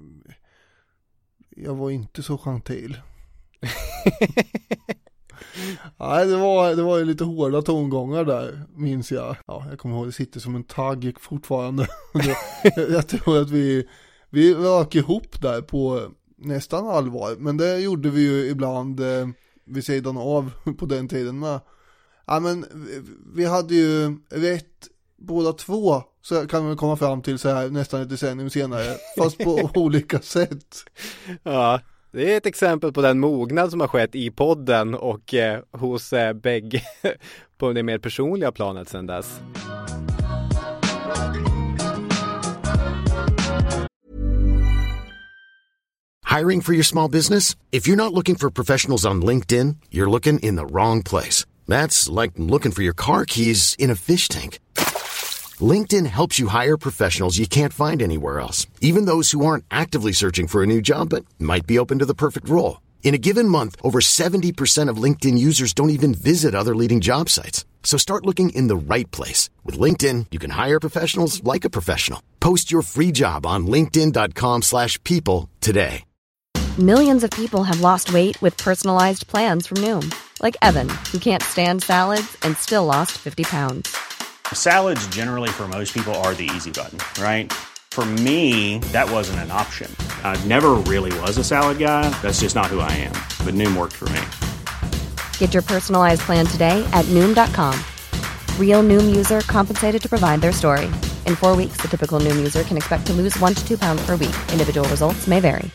jag var inte så gentil. Nej, det var, det var ju lite hårda tongångar där, minns jag. Ja, jag kommer ihåg, det sitter som en tagg fortfarande. jag, jag tror att vi vi rök ihop där på nästan allvar. Men det gjorde vi ju ibland eh, vid sidan av på den tiden med. Ja, men vi hade ju rätt båda två, så kan vi komma fram till så här nästan ett decennium senare, fast på olika sätt. Ja, det är ett exempel på den mognad som har skett i podden och eh, hos eh, bägge på det mer personliga planet sedan dess. Hiring for your small business? If you're not looking for professionals on LinkedIn, you're looking in the wrong place. That's like looking for your car keys in a fish tank. LinkedIn helps you hire professionals you can't find anywhere else, even those who aren't actively searching for a new job but might be open to the perfect role. In a given month, over seventy percent of LinkedIn users don't even visit other leading job sites. So start looking in the right place. With LinkedIn, you can hire professionals like a professional. Post your free job on linkedin dot com slash people today. Millions of people have lost weight with personalized plans from Noom. Like Evan, who can't stand salads and still lost fifty pounds. Salads generally for most people are the easy button, right? For me, that wasn't an option. I never really was a salad guy. That's just not who I am. But Noom worked for me. Get your personalized plan today at Noom dot com. Real Noom user compensated to provide their story. In four weeks, the typical Noom user can expect to lose one to two pounds per week. Individual results may vary.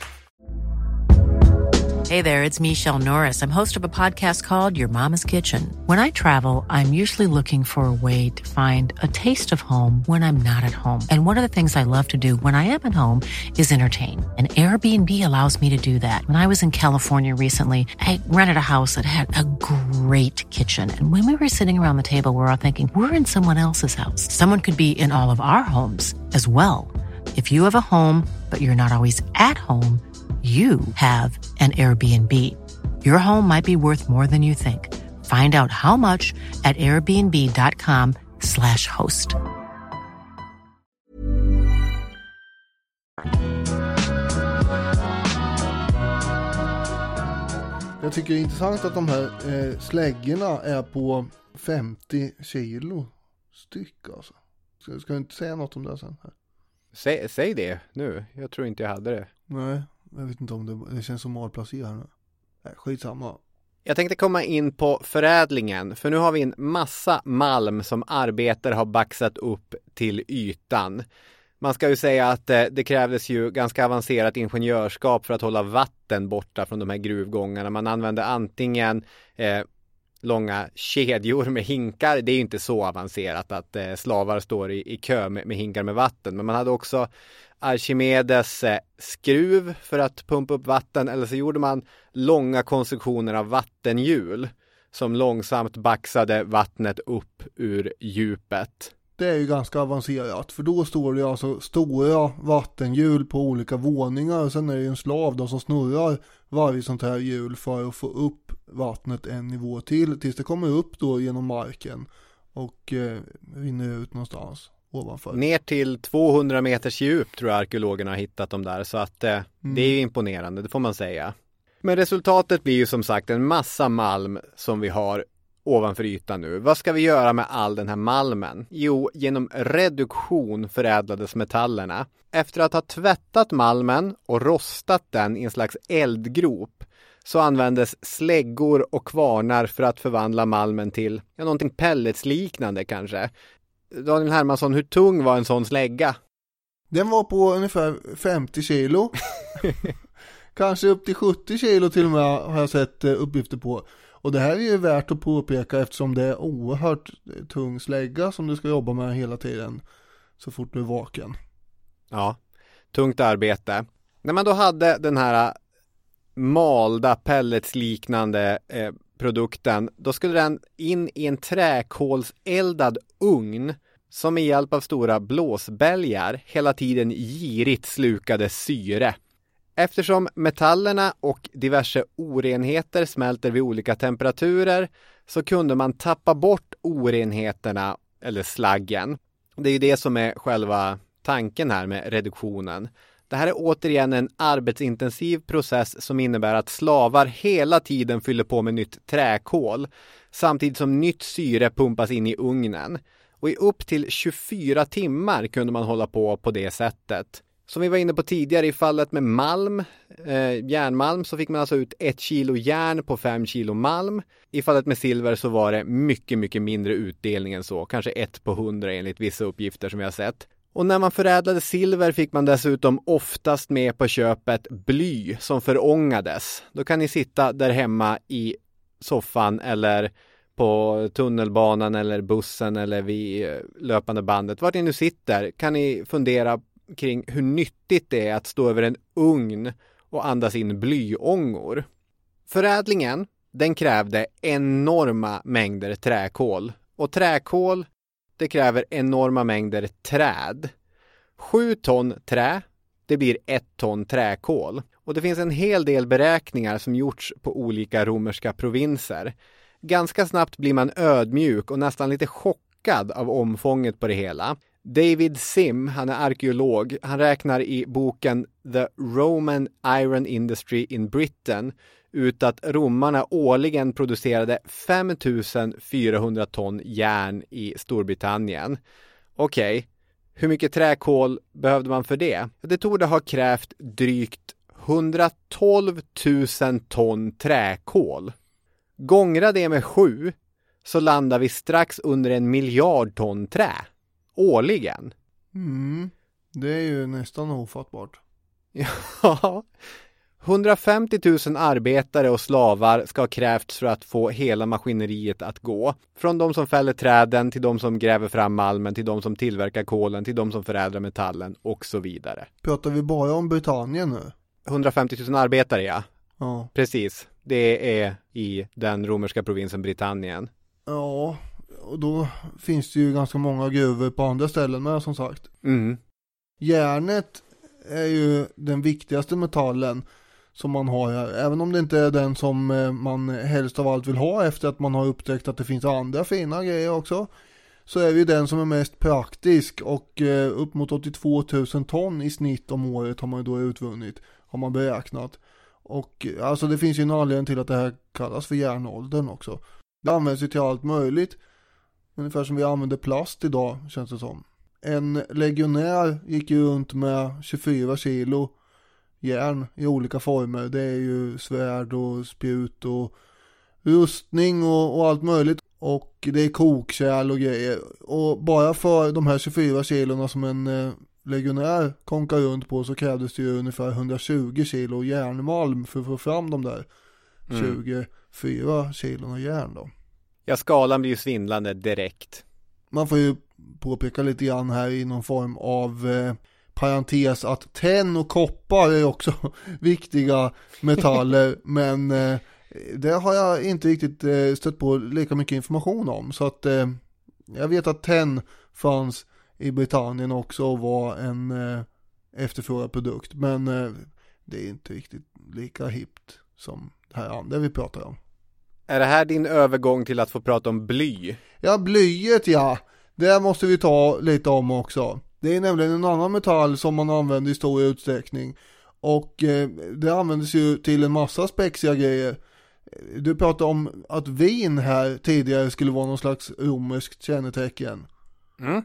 Hey there, it's Michelle Norris. I'm host of a podcast called Your Mama's Kitchen. When I travel, I'm usually looking for a way to find a taste of home when I'm not at home. And one of the things I love to do when I am at home is entertain. And Airbnb allows me to do that. When I was in California recently, I rented a house that had a great kitchen. And when we were sitting around the table, we were all thinking, we're in someone else's house. Someone could be in all of our homes as well. If you have a home, but you're not always at home, you have an Airbnb. Your home might be worth more than you think. Find out how much at airbnb dot com slash host. Jag tycker det är intressant att de här eh, släggorna är på femtio kilo styck alltså. Ska, ska jag inte säga något om det sen här? Säg, säg det nu. Jag tror inte jag hade det. Nej, jag vet inte om det, det känns som malplacerad nu. Nej, skitsamma. Jag tänkte komma in på förädlingen, för nu har vi en massa malm som arbetare har baxat upp till ytan. Man ska ju säga att eh, det krävdes ju ganska avancerat ingenjörskap för att hålla vatten borta från de här gruvgångarna. Man använde antingen eh, långa kedjor med hinkar. Det är ju inte så avancerat att eh, slavar står i, i kö med, med hinkar med vatten. Men man hade också Archimedes eh, skruv för att pumpa upp vatten. Eller så gjorde man långa konstruktioner av vattenhjul som långsamt baxade vattnet upp ur djupet. Det är ju ganska avancerat, för då står det alltså stora vattenhjul på olika våningar och sen är det en slav då som snurrar varje sånt här hjul för att få upp vattnet en nivå till tills det kommer upp då genom marken och eh, rinner ut någonstans ovanför. Ner till tvåhundra meters djup tror jag arkeologerna har hittat dem där, så att eh, mm. det är ju imponerande, det får man säga. Men resultatet blir ju som sagt en massa malm som vi har ovanför ytan nu. Vad ska vi göra med all den här malmen? Jo, genom reduktion förädlades metallerna. Efter att ha tvättat malmen och rostat den i en slags eldgrop så användes släggor och kvarnar för att förvandla malmen till ja, någonting pelletsliknande kanske. Daniel Hermansson, hur tung var en sån slägga? Den var på ungefär femtio kilo. Kanske upp till sjuttio kilo till och med har jag sett uppgifter på. Och det här är ju värt att påpeka eftersom det är oerhört tung slägga som du ska jobba med hela tiden så fort du är vaken. Ja, tungt arbete. När man då hade den här malda pelletsliknande eh, produkten, då skulle den in i en träkolseldad ugn som med hjälp av stora blåsbälgar hela tiden girigt slukade syre. Eftersom metallerna och diverse orenheter smälter vid olika temperaturer så kunde man tappa bort orenheterna eller slaggen. Det är ju det som är själva tanken här med reduktionen. Det här är återigen en arbetsintensiv process som innebär att slavar hela tiden fyller på med nytt träkol samtidigt som nytt syre pumpas in i ugnen. Och i upp till tjugofyra timmar kunde man hålla på på det sättet. Som vi var inne på tidigare i fallet med malm, eh, järnmalm, så fick man alltså ut ett kilo järn på fem kilo malm. I fallet med silver så var det mycket, mycket mindre utdelning än så. Kanske ett på hundra enligt vissa uppgifter som jag har sett. Och när man förädlade silver fick man dessutom oftast med på köpet bly som förångades. Då kan ni sitta där hemma i soffan eller på tunnelbanan eller bussen eller vid löpande bandet. Vart ni nu sitter kan ni fundera kring hur nyttigt det är att stå över en ugn och andas in blyångor. Förädlingen, den krävde enorma mängder träkol. Och träkol, det kräver enorma mängder träd. Sju ton trä, det blir ett ton träkol. Och det finns en hel del beräkningar som gjorts på olika romerska provinser. Ganska snabbt blir man ödmjuk och nästan lite chockad av omfånget på det hela. David Sim, han är arkeolog, han räknar i boken The Roman Iron Industry in Britain ut att romarna årligen producerade fem tusen fyrahundra ton järn i Storbritannien. Okej, okay. Hur mycket träkol behövde man för det? Det torde ha krävt drygt hundratolv tusen ton träkol. Gångra det med sju så landar vi strax under en miljard ton trä. Årligen. Mm, det är ju nästan ofattbart. Ja, hundrafemtio tusen arbetare och slavar ska ha krävts för att få hela maskineriet att gå. Från de som fäller träden till de som gräver fram malmen till de som tillverkar kolen till de som förädlar metallen och så vidare. Pratar vi bara om Britannien nu? hundrafemtio tusen arbetare, ja. Ja. Precis, det är i den romerska provinsen Britannien. Ja, och då finns det ju ganska många gruvor på andra ställen med som sagt. Mm. Järnet är ju den viktigaste metallen som man har här. Även om det inte är den som man helst av allt vill ha efter att man har upptäckt att det finns andra fina grejer också. Så är det ju den som är mest praktisk och upp mot åttiotvå tusen ton i snitt om året har man ju då utvunnit. Har man beräknat. Och alltså det finns ju en anledning till att det här kallas för järnåldern också. Det används ju till allt möjligt. Ungefär som vi använder plast idag, känns det som. En legionär gick ju runt med tjugofyra kilo järn i olika former. Det är ju svärd och spjut och rustning och, och allt möjligt. Och det är kokkärl och grejer. Och bara för de här tjugofyra kilorna som en eh, legionär konkar runt på så krävdes det ju ungefär hundratjugo kilo järnmalm för att få fram de där mm. tjugofyra kilorna järn då. Ja, skalan blir ju svindlande direkt. Man får ju påpeka lite grann här i någon form av eh, parentes att tenn och koppar är också viktiga metaller men eh, det har jag inte riktigt eh, stött på lika mycket information om. Så att eh, jag vet att tenn fanns i Britannien också och var en eh, efterfrågad produkt. Men eh, det är inte riktigt lika hippt som det här andra vi pratar om. Är det här din övergång till att få prata om bly? Ja, blyet ja. Det måste vi ta lite om också. Det är nämligen en annan metall som man använder i stor utsträckning. Och eh, det används ju till en massa spexiga grejer. Du pratade om att vin här tidigare skulle vara någon slags romerskt kännetecken. Mm.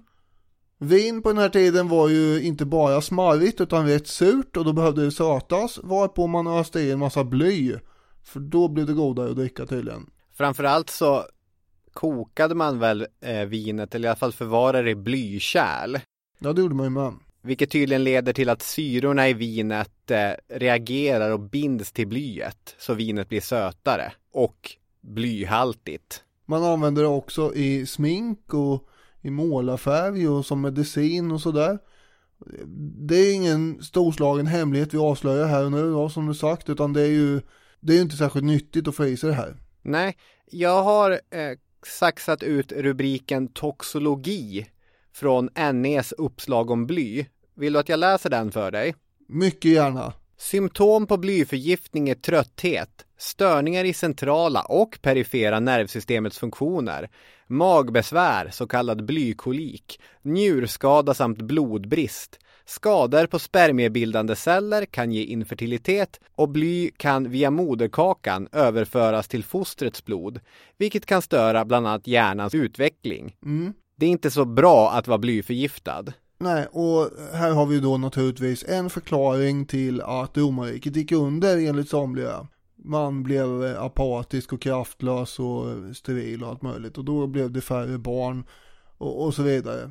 Vin på den här tiden var ju inte bara smarrigt utan rätt surt och då behövde det sötas varpå man öste i en massa bly. För då blev det godare att dricka tydligen. Framförallt så kokade man väl eh, vinet eller i alla fall förvarade i blykärl. Ja, det gjorde man ju med. Vilket tydligen leder till att syrorna i vinet eh, reagerar och binds till blyet så vinet blir sötare. Och blyhaltigt. Man använder det också i smink och i målarfärg och som medicin och sådär. Det är ingen storslagen hemlighet vi avslöjar här och nu då, som du sagt, utan det är ju det är ju inte särskilt nyttigt att få i sig det här. Nej, jag har eh, saxat ut rubriken toxologi från N E:s uppslag om bly. Vill du att jag läser den för dig? Mycket gärna. Symptom på blyförgiftning är trötthet, störningar i centrala och perifera nervsystemets funktioner, magbesvär, så kallad blykolik, njurskada samt blodbrist. Skador på spermiebildande celler kan ge infertilitet och bly kan via moderkakan överföras till fostrets blod, vilket kan störa bland annat hjärnans utveckling. Mm. Det är inte så bra att vara blyförgiftad. Nej, och här har vi då naturligtvis en förklaring till att romarriket gick under enligt somliga. Man blev apatisk och kraftlös och steril och allt möjligt, och då blev det färre barn och, och så vidare.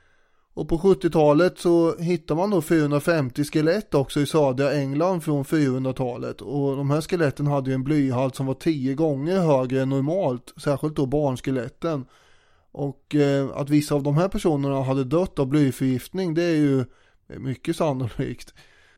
Och på sjuttiotalet så hittar man då fyrahundrafemtio skelett också i södra England från fyrahundratalet, och de här skeletten hade ju en blyhalt som var tio gånger högre än normalt, särskilt då barnskeletten. Och eh, att vissa av de här personerna hade dött av blyförgiftning, det är ju mycket sannolikt.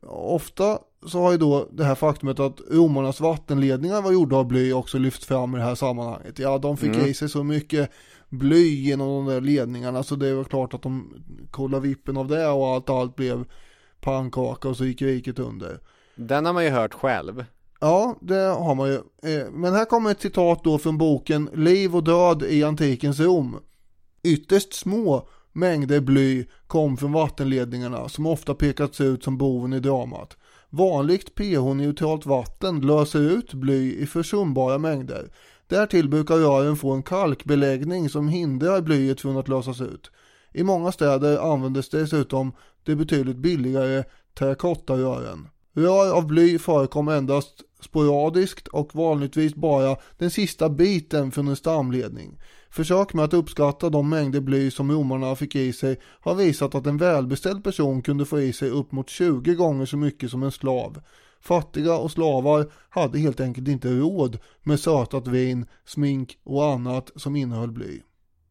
Ofta så har ju då det här faktumet att romarnas vattenledningar var gjorda av bly också lyft fram i det här sammanhanget. Ja, de fick mm. i sig så mycket bly genom de där ledningarna, så det var klart att de kollade vippen av det och att allt blev pannkaka och så gick riket under. Den har man ju hört själv. Ja, det har man ju. Men här kommer ett citat då från boken Liv och död i antikens Rom. Ytterst små mängder bly kom från vattenledningarna som ofta pekats ut som boven i dramat. Vanligt pH-neutralt vatten löser ut bly i försumbara mängder. Därtill brukar rören få en kalkbeläggning som hindrar blyet från att lösas ut. I många städer användes dessutom det betydligt billigare terrakottarören. Rör av bly förekom endast sporadiskt och vanligtvis bara den sista biten från en stamledning. Försök med att uppskatta de mängder bly som romarna fick i sig har visat att en välbeställd person kunde få i sig upp mot tjugo gånger så mycket som en slav. Fattiga och slavar hade helt enkelt inte råd med sötat vin, smink och annat som innehöll bly.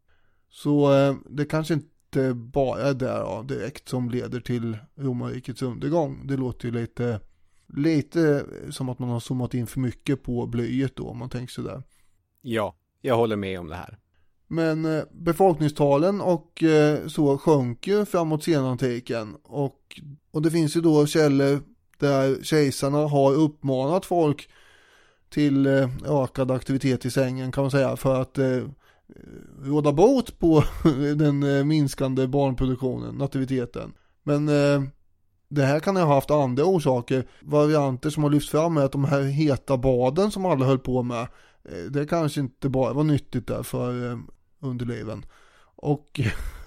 Så eh, det kanske inte bara är där ja, direkt som leder till romarrikets undergång. Det låter ju lite, lite som att man har zoomat in för mycket på blyet då, om man tänker sig där. Ja, jag håller med om det här. Men eh, befolkningstalen och eh, så sjönk ju framåt senantiken, och, och det finns ju då källor där kejsarna har uppmanat folk till eh, ökad aktivitet i sängen, kan man säga, för att eh, råda bot på den eh, minskande barnproduktionen, nativiteten. Men eh, det här kan ha haft andra orsaker. Varianter som har lyfts fram är att de här heta baden som alla höll på med, eh, det kanske inte bara var nyttigt där för eh, underliven. Och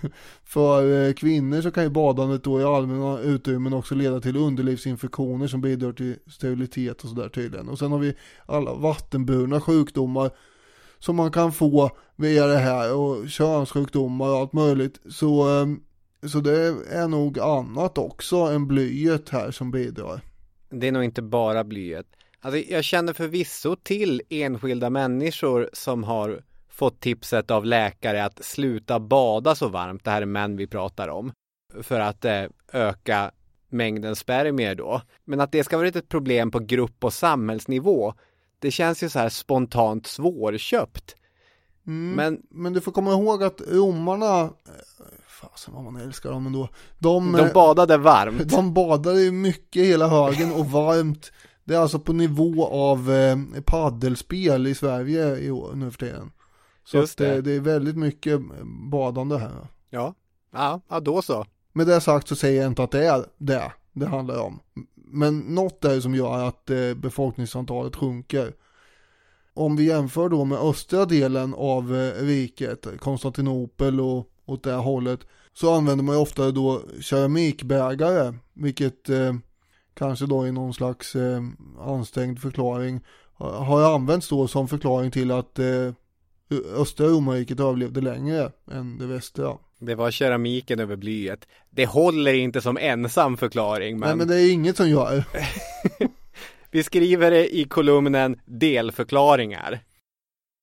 för kvinnor så kan ju badandet då i allmänna utrymmen också leda till underlivsinfektioner som bidrar till sterilitet och sådär tydligen. Och sen har vi alla vattenburna sjukdomar som man kan få via det här, och könssjukdomar och allt möjligt. Så, så det är nog annat också än blyet här som bidrar. Det är nog inte bara blyet. Alltså, jag känner förvisso till enskilda människor som har fått tipset av läkare att sluta bada så varmt, det här är män vi pratar om, för att eh, öka mängden spermier då. Men att det ska vara ett problem på grupp- och samhällsnivå, det känns ju så här spontant svårköpt. Mm, men, men du får komma ihåg att romarna, fasen vad man älskar dem ändå, de, de badade varmt. De badade ju mycket hela högen och varmt. Det är alltså på nivå av eh, paddelspel i Sverige i år, nu för tiden. Så Just det. det. det är väldigt mycket badande här. Ja. Ja, ja, då så. Med det sagt så säger jag inte att det är det det handlar om. Men något är som gör att eh, befolkningsantalet sjunker. Om vi jämför då med östra delen av eh, riket, Konstantinopel och åt det här hållet, så använder man ju ofta då keramikbägare, vilket eh, kanske då i någon slags eh, ansträngd förklaring har använts då som förklaring till att eh, östra romarriket överlevde längre än det västra. Det var keramiken över blyet. Det håller inte som ensam förklaring. Men... Nej, men det är inget som gör. Vi skriver det i kolumnen delförklaringar.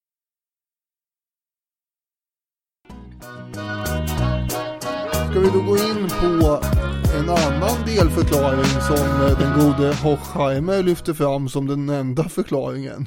ska vi då gå in på en annan delförklaring som den gode Horkheimer lyfter fram som den enda förklaringen.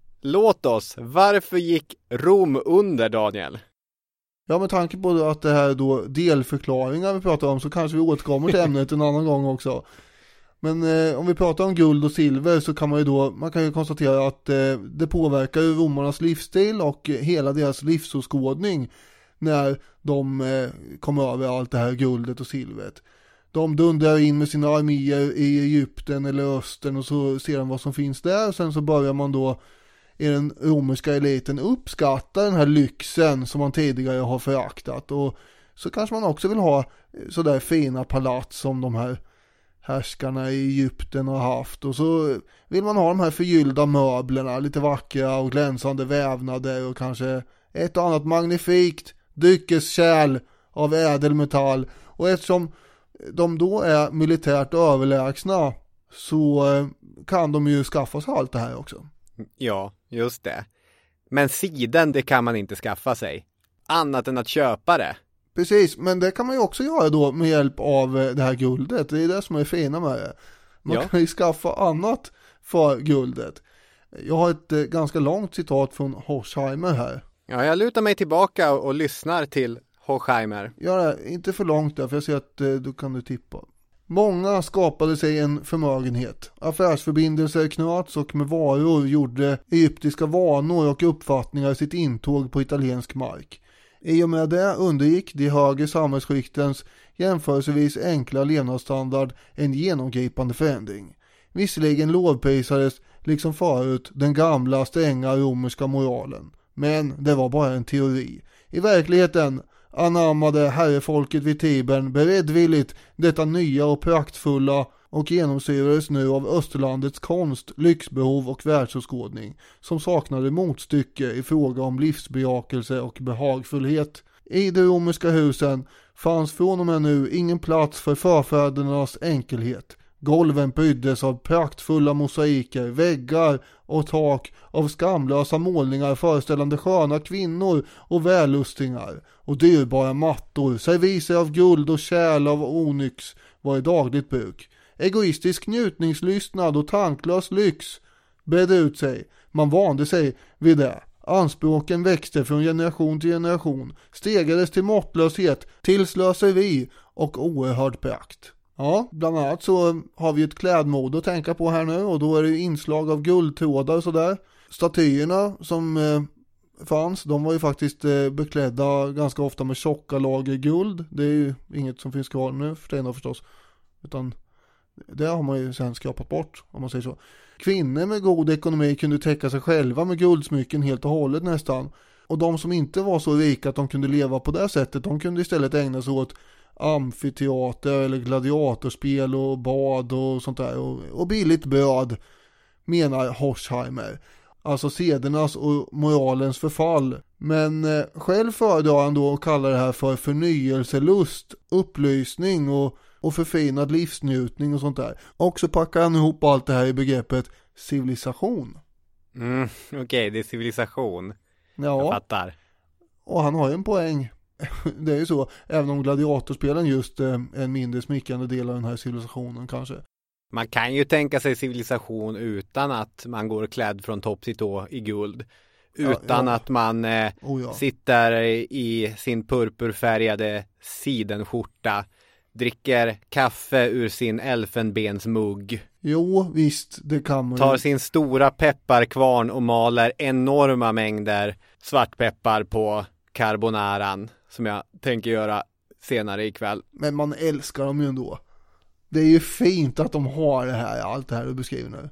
Låt oss. Varför gick Rom under, Daniel? Ja, med tanke på att det här är då delförklaringar vi pratar om, så kanske vi återkommer till ämnet en annan gång också. Men eh, om vi pratar om guld och silver, så kan man ju då, man kan ju konstatera att eh, det påverkar ju romarnas livsstil och hela deras livsåskådning när de eh, kommer över allt det här guldet och silvret. De dundrar in med sina arméer i Egypten eller Östern, och så ser de vad som finns där. Sen så börjar man då i den romerska eliten uppskatta den här lyxen som man tidigare har föraktat. Och så kanske man också vill ha sådär fina palats som de här härskarna i Egypten har haft. Och så vill man ha de här förgyllda möblerna, lite vackra och glänsande vävnader och kanske ett och annat magnifikt dryckeskärl av ädelmetall. Och eftersom de då är militärt överlägsna, så kan de ju skaffa sig allt det här också. Ja, just det. Men siden, det kan man inte skaffa sig. Annat än att köpa det. Precis, men det kan man ju också göra då med hjälp av det här guldet. Det är det som är fina med det. Man ja. kan ju skaffa annat för guldet. Jag har ett ganska långt citat från Horkheimer här. Ja, jag lutar mig tillbaka och, och lyssnar till Horkheimer. Ja, inte för långt där, för jag ser att eh, då kan du tippa. Många skapade sig en förmögenhet. Affärsförbindelser knöts och med varor gjorde egyptiska vanor och uppfattningar sitt intåg på italiensk mark. I och med det undergick de högre samhällsskiktens jämförelsevis enkla levnadsstandard en genomgripande förändring. Visserligen lovprisades, liksom förut, den gamla stränga romerska moralen. Men det var bara en teori. I verkligheten anammade herrefolket vid Tibern beredvilligt detta nya och praktfulla och genomsyrades nu av Österlandets konst, lyxbehov och världsåskådning som saknade motstycke i fråga om livsbejakelse och behagfullhet. I de romerska husen fanns från och med nu ingen plats för förfädernas enkelhet. Golven pryddes av praktfulla mosaiker, väggar och tak av skamlösa målningar föreställande sköna kvinnor och vällustingar, och dyrbara mattor, serviser av guld och kärl av onyx var i dagligt bruk. Egoistisk njutningslystnad och tanklös lyx bredde ut sig. Man vande sig vid det. Anspråken växte från generation till generation, stegades till måttlöshet, till slöseri och oerhörd prakt. Ja, bland annat så har vi ett klädmode att tänka på här nu, och då är det inslag av guldtrådar och sådär. Statyerna som eh, fanns, de var ju faktiskt eh, beklädda ganska ofta med tjocka lager guld. Det är ju inget som finns kvar nu för det förstås, utan det har man ju sen skrapat bort, om man säger så. Kvinnor med god ekonomi kunde täcka sig själva med guldsmycken helt och hållet nästan. Och de som inte var så rika att de kunde leva på det sättet, de kunde istället ägna sig åt amfiteater eller gladiatorspel och bad och sånt där. Och, och billigt bröd, menar Horkheimer. Alltså sedernas och moralens förfall. Men eh, själv föredrar han då att kalla det här för förnyelselust, upplysning och, och förfinad livsnjutning och sånt där. Och så packar han ihop allt det här i begreppet civilisation. Mm, okej, okay, det är civilisation. Ja. Jag fattar. Och han har ju en poäng. Det är ju så, även om gladiatorspelen just är en mindre smickrande del av den här civilisationen kanske. Man kan ju tänka sig civilisation utan att man går klädd från topp till tå i guld. Utan ja, ja. att man eh, oh, ja. sitter i sin purpurfärgade sidenskjorta, dricker kaffe ur sin elfenbensmugg. Jo, visst, det kan man ju. Tar sin stora pepparkvarn och maler enorma mängder svartpeppar på carbonaran, som jag tänker göra senare ikväll. Men man älskar dem ju ändå. Det är ju fint att de har det här, allt det här du beskriver nu.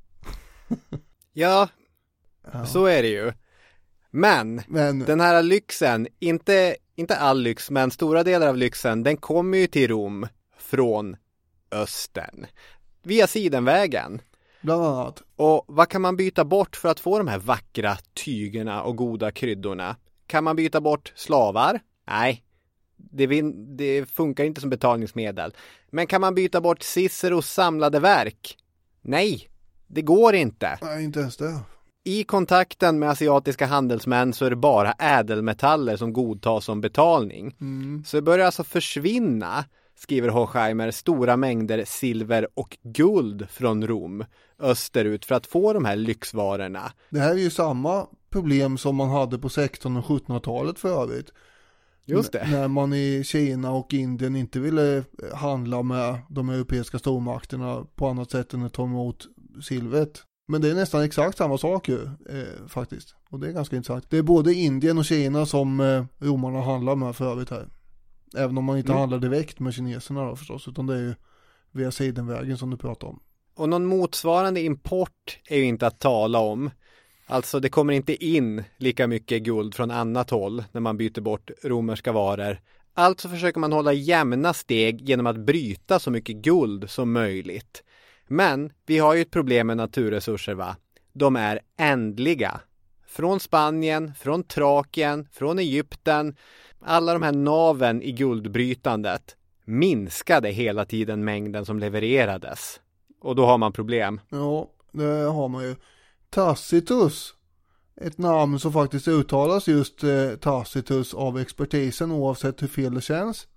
ja, ja, så är det ju. Men, men den här lyxen, inte, inte all lyx, men stora delar av lyxen, den kommer ju till Rom från östern. Via sidenvägen. Bland annat. Och vad kan man byta bort för att få de här vackra tygerna och goda kryddorna? Kan man byta bort slavar? Nej, det, vin- det funkar inte som betalningsmedel. Men kan man byta bort Ciceros samlade verk? Nej, det går inte. Nej, inte ens det. I kontakten med asiatiska handelsmän så är det bara ädelmetaller som godtas som betalning. Mm. Så det börjar alltså försvinna, skriver Horkheimer, stora mängder silver och guld från Rom österut för att få de här lyxvarorna. Det här är ju samma problem som man hade på sextonhundra- och sjuttonhundratalet för övrigt. Just det. N- när man i Kina och Indien inte ville handla med de europeiska stormakterna på annat sätt än att ta emot silvret. Men det är nästan exakt samma sak ju, eh, faktiskt. Och det är ganska intressant. Det är både Indien och Kina som eh, romarna handlar med för övrigt här. Även om man inte mm. handlar direkt med kineserna då förstås, utan det är ju via sidenvägen som du pratar om. Och någon motsvarande import är ju inte att tala om. Alltså det kommer inte in lika mycket guld från annat håll när man byter bort romerska varor. Alltså försöker man hålla jämna steg genom att bryta så mycket guld som möjligt. Men vi har ju ett problem med naturresurser, va? De är ändliga. Från Spanien, från Trakien, från Egypten. Alla de här naven i guldbrytandet minskade hela tiden mängden som levererades. Och då har man problem. Ja, det har man ju. Tacitus, ett namn som faktiskt uttalas just eh, Tacitus av expertisen oavsett hur fel det känns.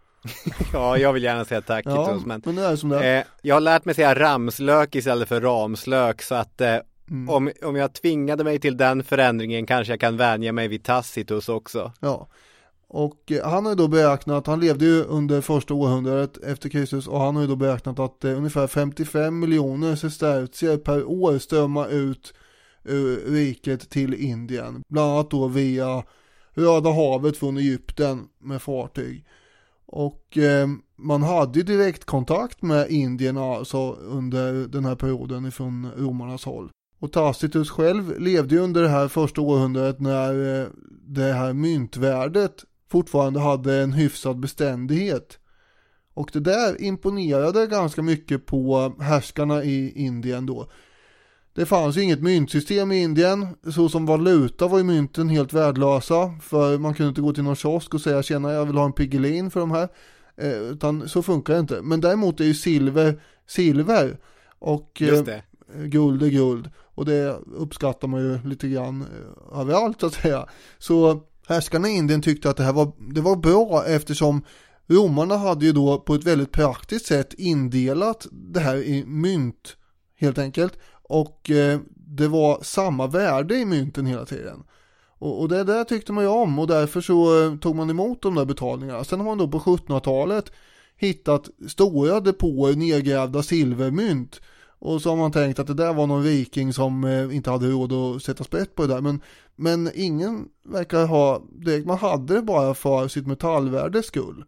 Ja, jag vill gärna säga tack. Ja, men, men det är som det är. Eh, jag har lärt mig säga ramslök istället för ramslök, så att eh, mm. om, om jag tvingade mig till den förändringen kanske jag kan vänja mig vid Tacitus också. Ja, och eh, han har ju då beräknat, han levde ju under första århundradet efter Kristus, och han har ju då beräknat att eh, ungefär femtiofem miljoner sestertier per år strömmar ut ur riket till Indien. Bland annat då via Röda havet från Egypten med fartyg. Och eh, man hade ju direktkontakt med indierna alltså under den här perioden från romarnas håll. Och Tacitus själv levde ju under det här första århundradet när eh, det här myntvärdet fortfarande hade en hyfsad beständighet. Och det där imponerade ganska mycket på härskarna i Indien då. Det fanns ju inget myntsystem i Indien, så som valuta var ju mynten helt värdelösa, för man kunde inte gå till någon kiosk och säga tjena jag vill ha en pigelin för de här, eh, utan så funkar det inte. Men däremot är ju silver silver och eh, guld är guld, och det uppskattar man ju lite grann eh, överallt så att säga. Så härskarna i Indien tyckte att det här var, det var bra, eftersom romarna hade ju då på ett väldigt praktiskt sätt indelat det här i mynt helt enkelt. Och eh, det var samma värde i mynten hela tiden. Och, och det där tyckte man ju om, och därför så eh, tog man emot de där betalningarna. Sen har man då på sjuttonhundratalet hittat stora depåer nedgrävda silvermynt. Och så har man tänkt att det där var någon viking som eh, inte hade råd att sätta sprätt på det där. Men, men ingen verkar ha det. Man hade det bara för sitt metallvärdes skull.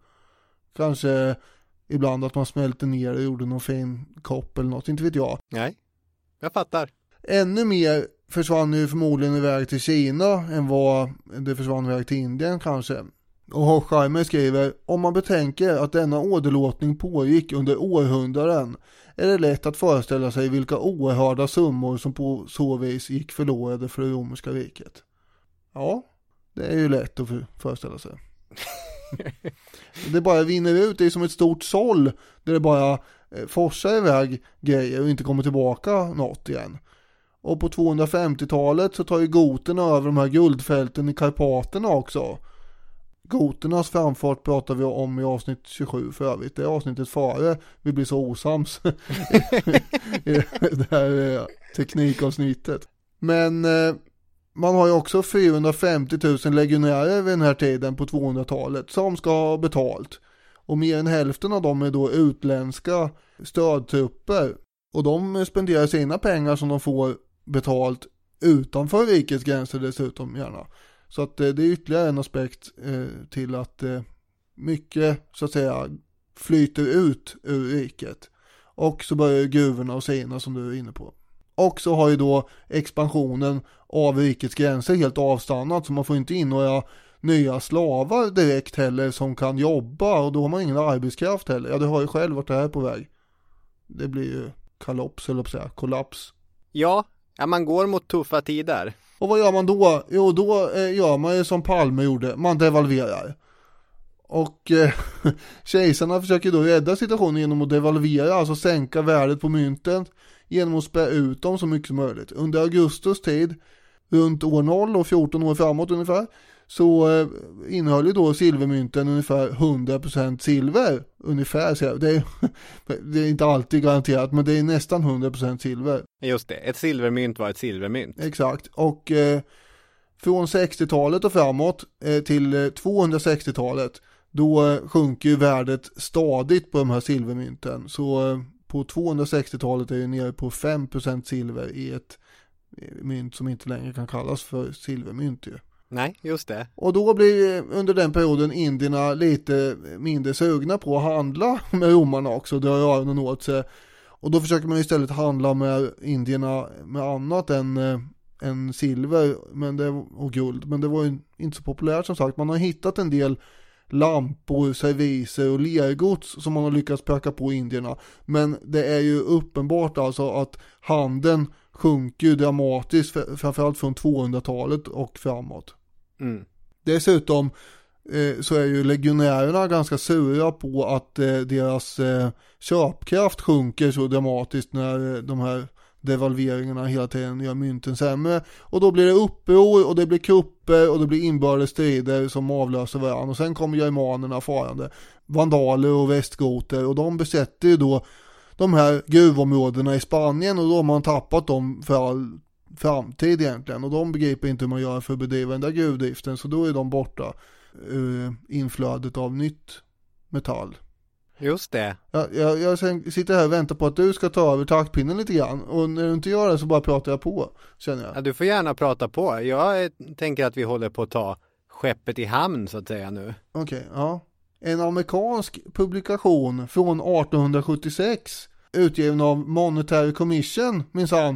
Kanske ibland att man smälte ner och gjorde någon fin kopp eller något, inte vet jag. Nej. Jag fattar. Ännu mer försvann ju förmodligen iväg till Kina än vad det försvann iväg till Indien kanske. Och Horkheimer skriver, om man betänker att denna åderlåtning pågick under århundraden är det lätt att föreställa sig vilka oerhörda summor som på så vis gick förlorade för det romerska riket. Ja, det är ju lätt att föreställa sig. Det bara vinner ut, det är som ett stort såll där det bara forsar iväg grejer och inte kommer tillbaka något igen. Och på tvåhundrafemtiotalet så tar ju goterna över de här guldfälten i Karpaterna också. Goternas framfart pratar vi om i avsnitt tjugosju för övrigt. Det är avsnittet före vi blir så osams i det här teknikavsnittet. Men eh, man har ju också fyrahundrafemtio tusen legionärer vid den här tiden på tvåhundratalet som ska ha betalt. Och mer än hälften av dem är då utländska stödtrupper. Och de spenderar sina pengar som de får betalt utanför rikets gränser dessutom gärna. Så att eh, det är ytterligare en aspekt eh, till att eh, mycket så att säga flyter ut ur riket. Och så börjar gruvorna och sina som du är inne på. Och så har ju då expansionen av rikets gränser helt avstannat, så man får inte in några nya slavar direkt heller som kan jobba, och då har man ingen arbetskraft heller. Ja, du har ju själv varit här på väg. Det blir ju kalops eller så här, kollaps. Ja, ja, man går mot tuffa tider. Och vad gör man då? Jo, då eh, gör man ju som Palme gjorde. Man devalverar. Och eh, kejsarna försöker då rädda situationen genom att devalvera, alltså sänka värdet på mynten genom att spä ut dem så mycket som möjligt. Under Augustus tid, runt år noll och fjorton år framåt ungefär, så eh, innehöll ju då silvermynten ungefär hundra procent silver. Ungefär, så det är, det är inte alltid garanterat, men det är nästan hundra procent silver. Just det, ett silvermynt var ett silvermynt. Exakt, och eh, från sextiotalet och framåt eh, till eh, tvåhundrasextiotalet, då eh, sjunker ju värdet stadigt på de här silvermynten. Så eh, på tvåhundrasextiotalet är det nere på fem procent silver i ett eh, mynt som inte längre kan kallas för silvermynt ju. Nej, just det. Och då blir under den perioden indierna lite mindre sugna på att handla med romarna också, drar öronen åt sig. Och då försöker man istället handla med indierna med annat än, än silver men det, och guld. Men det var ju inte så populärt som sagt. Man har hittat en del lampor, serviser och lergods som man har lyckats pöka på indierna. Men det är ju uppenbart alltså att handeln sjunker ju dramatiskt, framförallt från tvåhundratalet och framåt. Mm. Dessutom eh, så är ju legionärerna ganska sura på att eh, deras eh, köpkraft sjunker så dramatiskt när eh, de här devalveringarna hela tiden gör mynten sämre. Och då blir det uppror och det blir kupper och det blir inbördesstrider som avlöser varandra. Och sen kommer germanerna farande, vandaler och västgoter, och de besätter ju då de här gruvområdena i Spanien, och då har man tappat dem för all framtid egentligen, och de begriper inte hur man gör för att bedriva den där gruvdriften, så då är de borta ur inflödet av nytt metall. Just det. Jag, jag, jag sitter här och väntar på att du ska ta över taktpinnen lite grann, och när du inte gör det så bara pratar jag på, känner jag. Ja, du får gärna prata på. Jag tänker att vi håller på att ta skeppet i hamn så att säga nu. Okej, okay, ja. En amerikansk publikation från arton sjuttiosex, utgiven av Monetary Commission, minsann,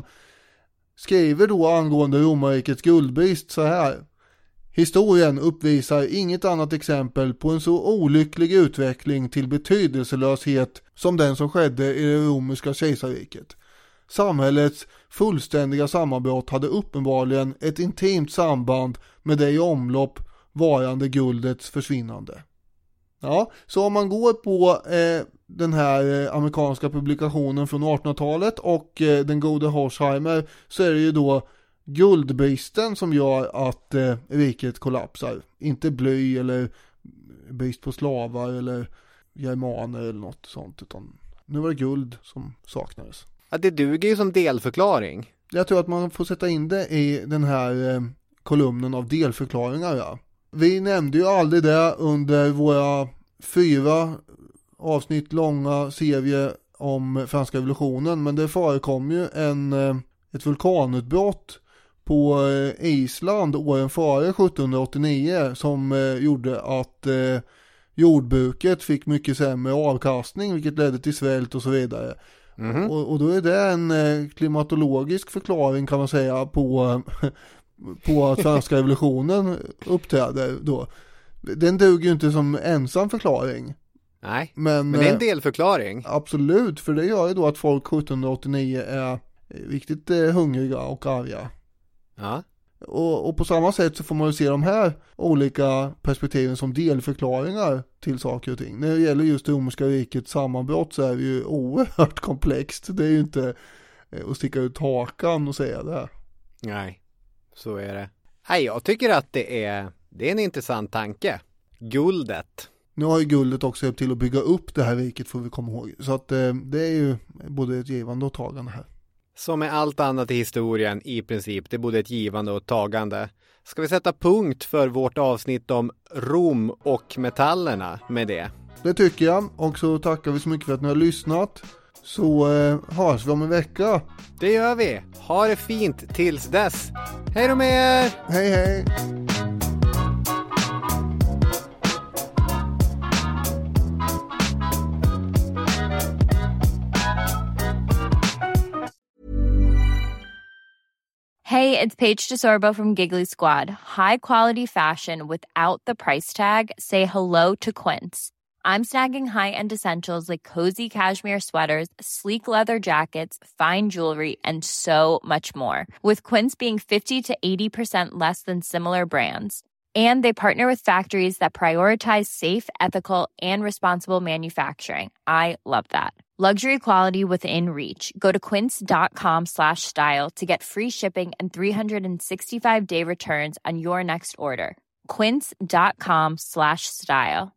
skriver då angående romarrikets guldbrist så här: historien uppvisar inget annat exempel på en så olycklig utveckling till betydelselöshet som den som skedde i det romerska kejsarriket. Samhällets fullständiga sammanbrott hade uppenbarligen ett intimt samband med det i omlopp varande guldets försvinnande. Ja, så om man går på eh, den här eh, amerikanska publikationen från artonhundratalet och eh, den gode Horsheimer, så är det ju då guldbristen som gör att eh, riket kollapsar. Inte bly eller brist på slavar eller germaner eller något sånt, utan nu var det guld som saknades. Ja, det duger ju som delförklaring. Jag tror att man får sätta in det i den här eh, kolumnen av delförklaringar, ja. Vi nämnde ju aldrig det under våra fyra avsnitt långa serie om franska revolutionen, men det förekom ju en, ett vulkanutbrott på Island åren före sjuttonhundraåttionio som gjorde att jordbruket fick mycket sämre avkastning, vilket ledde till svält och så vidare. Mm-hmm. Och, och då är det en klimatologisk förklaring, kan man säga, på på att franska revolutionen uppträder då. Den duger ju inte som ensam förklaring. Nej, men, men det är en delförklaring. Absolut, för det gör ju då att folk sjuttonhundraåttionio är riktigt eh, hungriga och arga. Ja. Och, och på samma sätt så får man ju se de här olika perspektiven som delförklaringar till saker och ting. När det gäller just det romerska rikets sammanbrott så är det ju oerhört komplext. Det är ju inte eh, att sticka ut hakan och säga det. Nej. Så är det. Nej, jag tycker att det är, det är en intressant tanke. Guldet. Nu har ju guldet också hjälpt till att bygga upp det här riket, får vi komma ihåg. Så att eh, det är ju både ett givande och tagande här. Som med allt annat i historien i princip, det är både ett givande och ett tagande. Ska vi sätta punkt för vårt avsnitt om Rom och metallerna med det? Det tycker jag. Och så tackar vi så mycket för att ni har lyssnat. Så eh, hörs vi om en vecka. Det gör vi. Ha det fint tills dess. Hej då med er! Hej hej! Hey, it's Paige DeSorbo from Giggly Squad. High quality fashion without the price tag. Say hello to Quince. I'm snagging high-end essentials like cozy cashmere sweaters, sleek leather jackets, fine jewelry, and so much more. With Quince being fifty to eighty percent less than similar brands. And they partner with factories that prioritize safe, ethical, and responsible manufacturing. I love that. Luxury quality within reach. Go to quince.com slash style to get free shipping and three sixty-five day returns on your next order. Quince.com slash style.